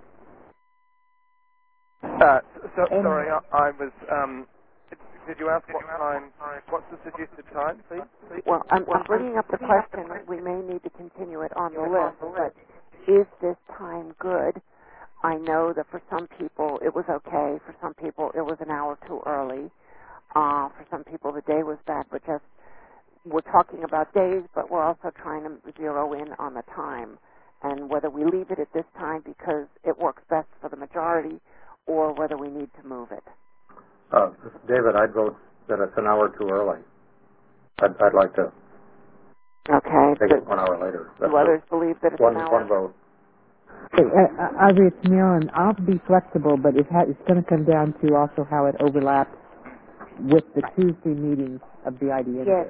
Sorry, I was... did you ask what time? What's the suggested time, please? Well, I'm bringing up the question. We may need to continue it on the list, but is this time good? I know that for some people it was okay. For some people it was an hour too early. For some people the day was bad, but just we're talking about days, but we're also trying to zero in on the time and whether we leave it at this time because it works best for the majority or whether we need to move it. David, I'd vote that it's an hour too early. I'd like to take it 1 hour later. Do others believe that it's an hour? One vote. Audrey, it's Mion. I'll be flexible, but it's going to come down to also how it overlaps with the Tuesday meetings of the IDN. Yes.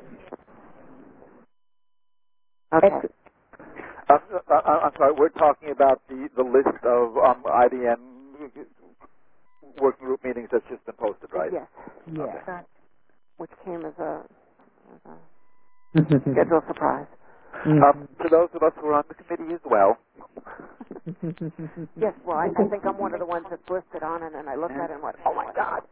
Okay. I'm sorry, we're talking about the list of IDN working group meetings that's just been posted, right? Yes. Yeah. Okay. Which came as a schedule surprise. To those of us who are on the committee as well. Yes, well, I think I'm one of the ones that's listed on it, and I looked at it and went, oh, my God.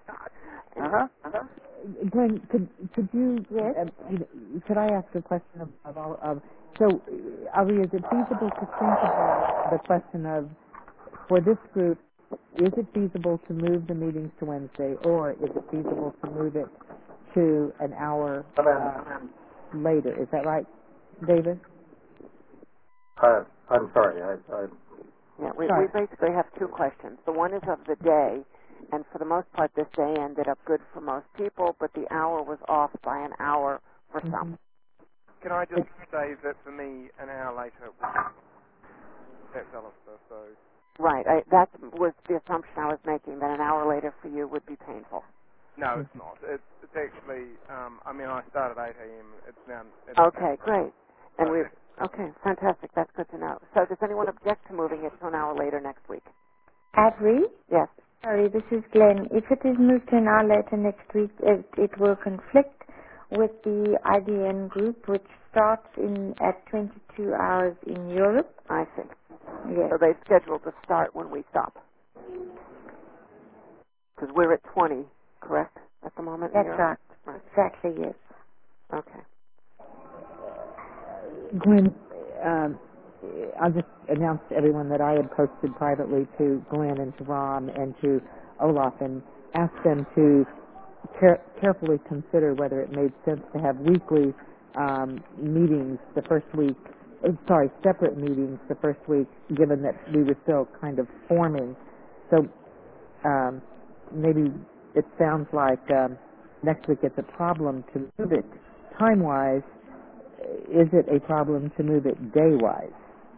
Glenn, could you, could I ask a question of so, Audrey, is it feasible to think about the question of, for this group, is it feasible to move the meetings to Wednesday, or is it feasible to move it to an hour later? Is that right, David? I'm sorry. Yeah, we basically have two questions. The one is of the day, and for the most part, this day ended up good for most people, but the hour was off by an hour for some. Can I just say that for me, an hour later, that's Alistair, so... Right, that was the assumption I was making, that an hour later for you would be painful. No, it's not. It's actually, I start at 8 a.m. It's now... Okay, great. And okay, fantastic. That's good to know. So does anyone object to moving it to an hour later next week? Avril? Yes. Sorry, this is Glenn. If it is moved to an hour later next week, it will conflict with the IDN group, which starts at 22 hours in Europe. I see. Yes. So they've scheduled to start when we stop. Because we're at 20, correct, at the moment? That's right. Exactly, yes. Okay. Glenn, I'll just announce to everyone that I had posted privately to Glenn and to Ram and to Olaf and asked them to carefully consider whether it made sense to have weekly meetings the first week, separate meetings the first week, given that we were still kind of forming. So maybe it sounds like next week it's a problem to move it time-wise. Is it a problem to move it day-wise?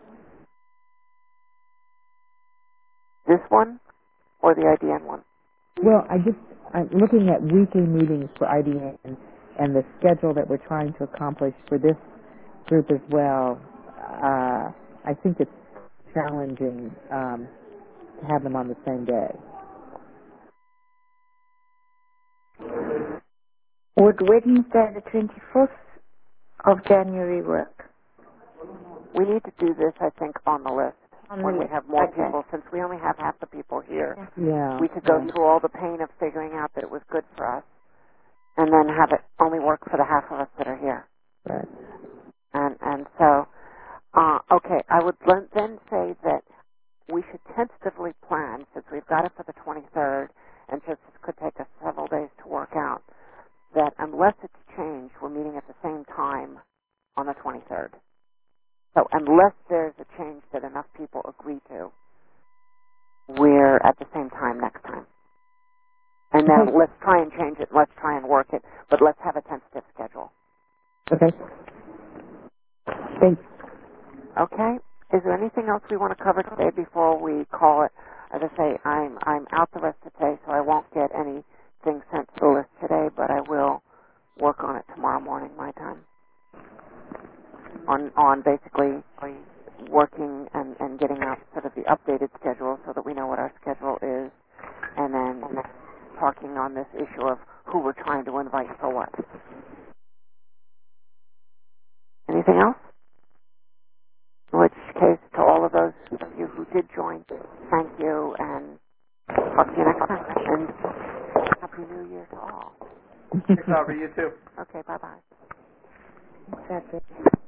This one or the IDN one? Well, I'm looking at weekly meetings for IDN and the schedule that we're trying to accomplish for this group as well. I think it's challenging to have them on the same day. Would Wednesday the 24th of January work? We need to do this, I think, on the list when we have more Okay. people. Since we only have half the people here, Yeah. we could go through all the pain of figuring out that it was good for us and then have it only work for the half of us that are here. Right. And so, okay, I would then say that we should tentatively plan, since we've got it for the 23rd, and since it could take us several days to work out, that unless it's changed, we're meeting at the same time on the 23rd. So unless there's a change that enough people agree to, we're at the same time next time. And then let's try and change it, let's try and work it, but let's have a tentative schedule. Okay. Thanks. Okay. Is there anything else we want to cover today before we call it? As I say, I'm out the rest of today, so I won't get anything sent to the list today, but I will work on it tomorrow morning, my time. On basically working and getting out sort of the updated schedule so that we know what our schedule is, and then talking on this issue of who we're trying to invite for what. Anything else? In which case, to all of those of you who did join, thank you, and talk to you next time. And Happy New Year to all. Thanks, Aubrey. You too. Okay, bye-bye. That's it.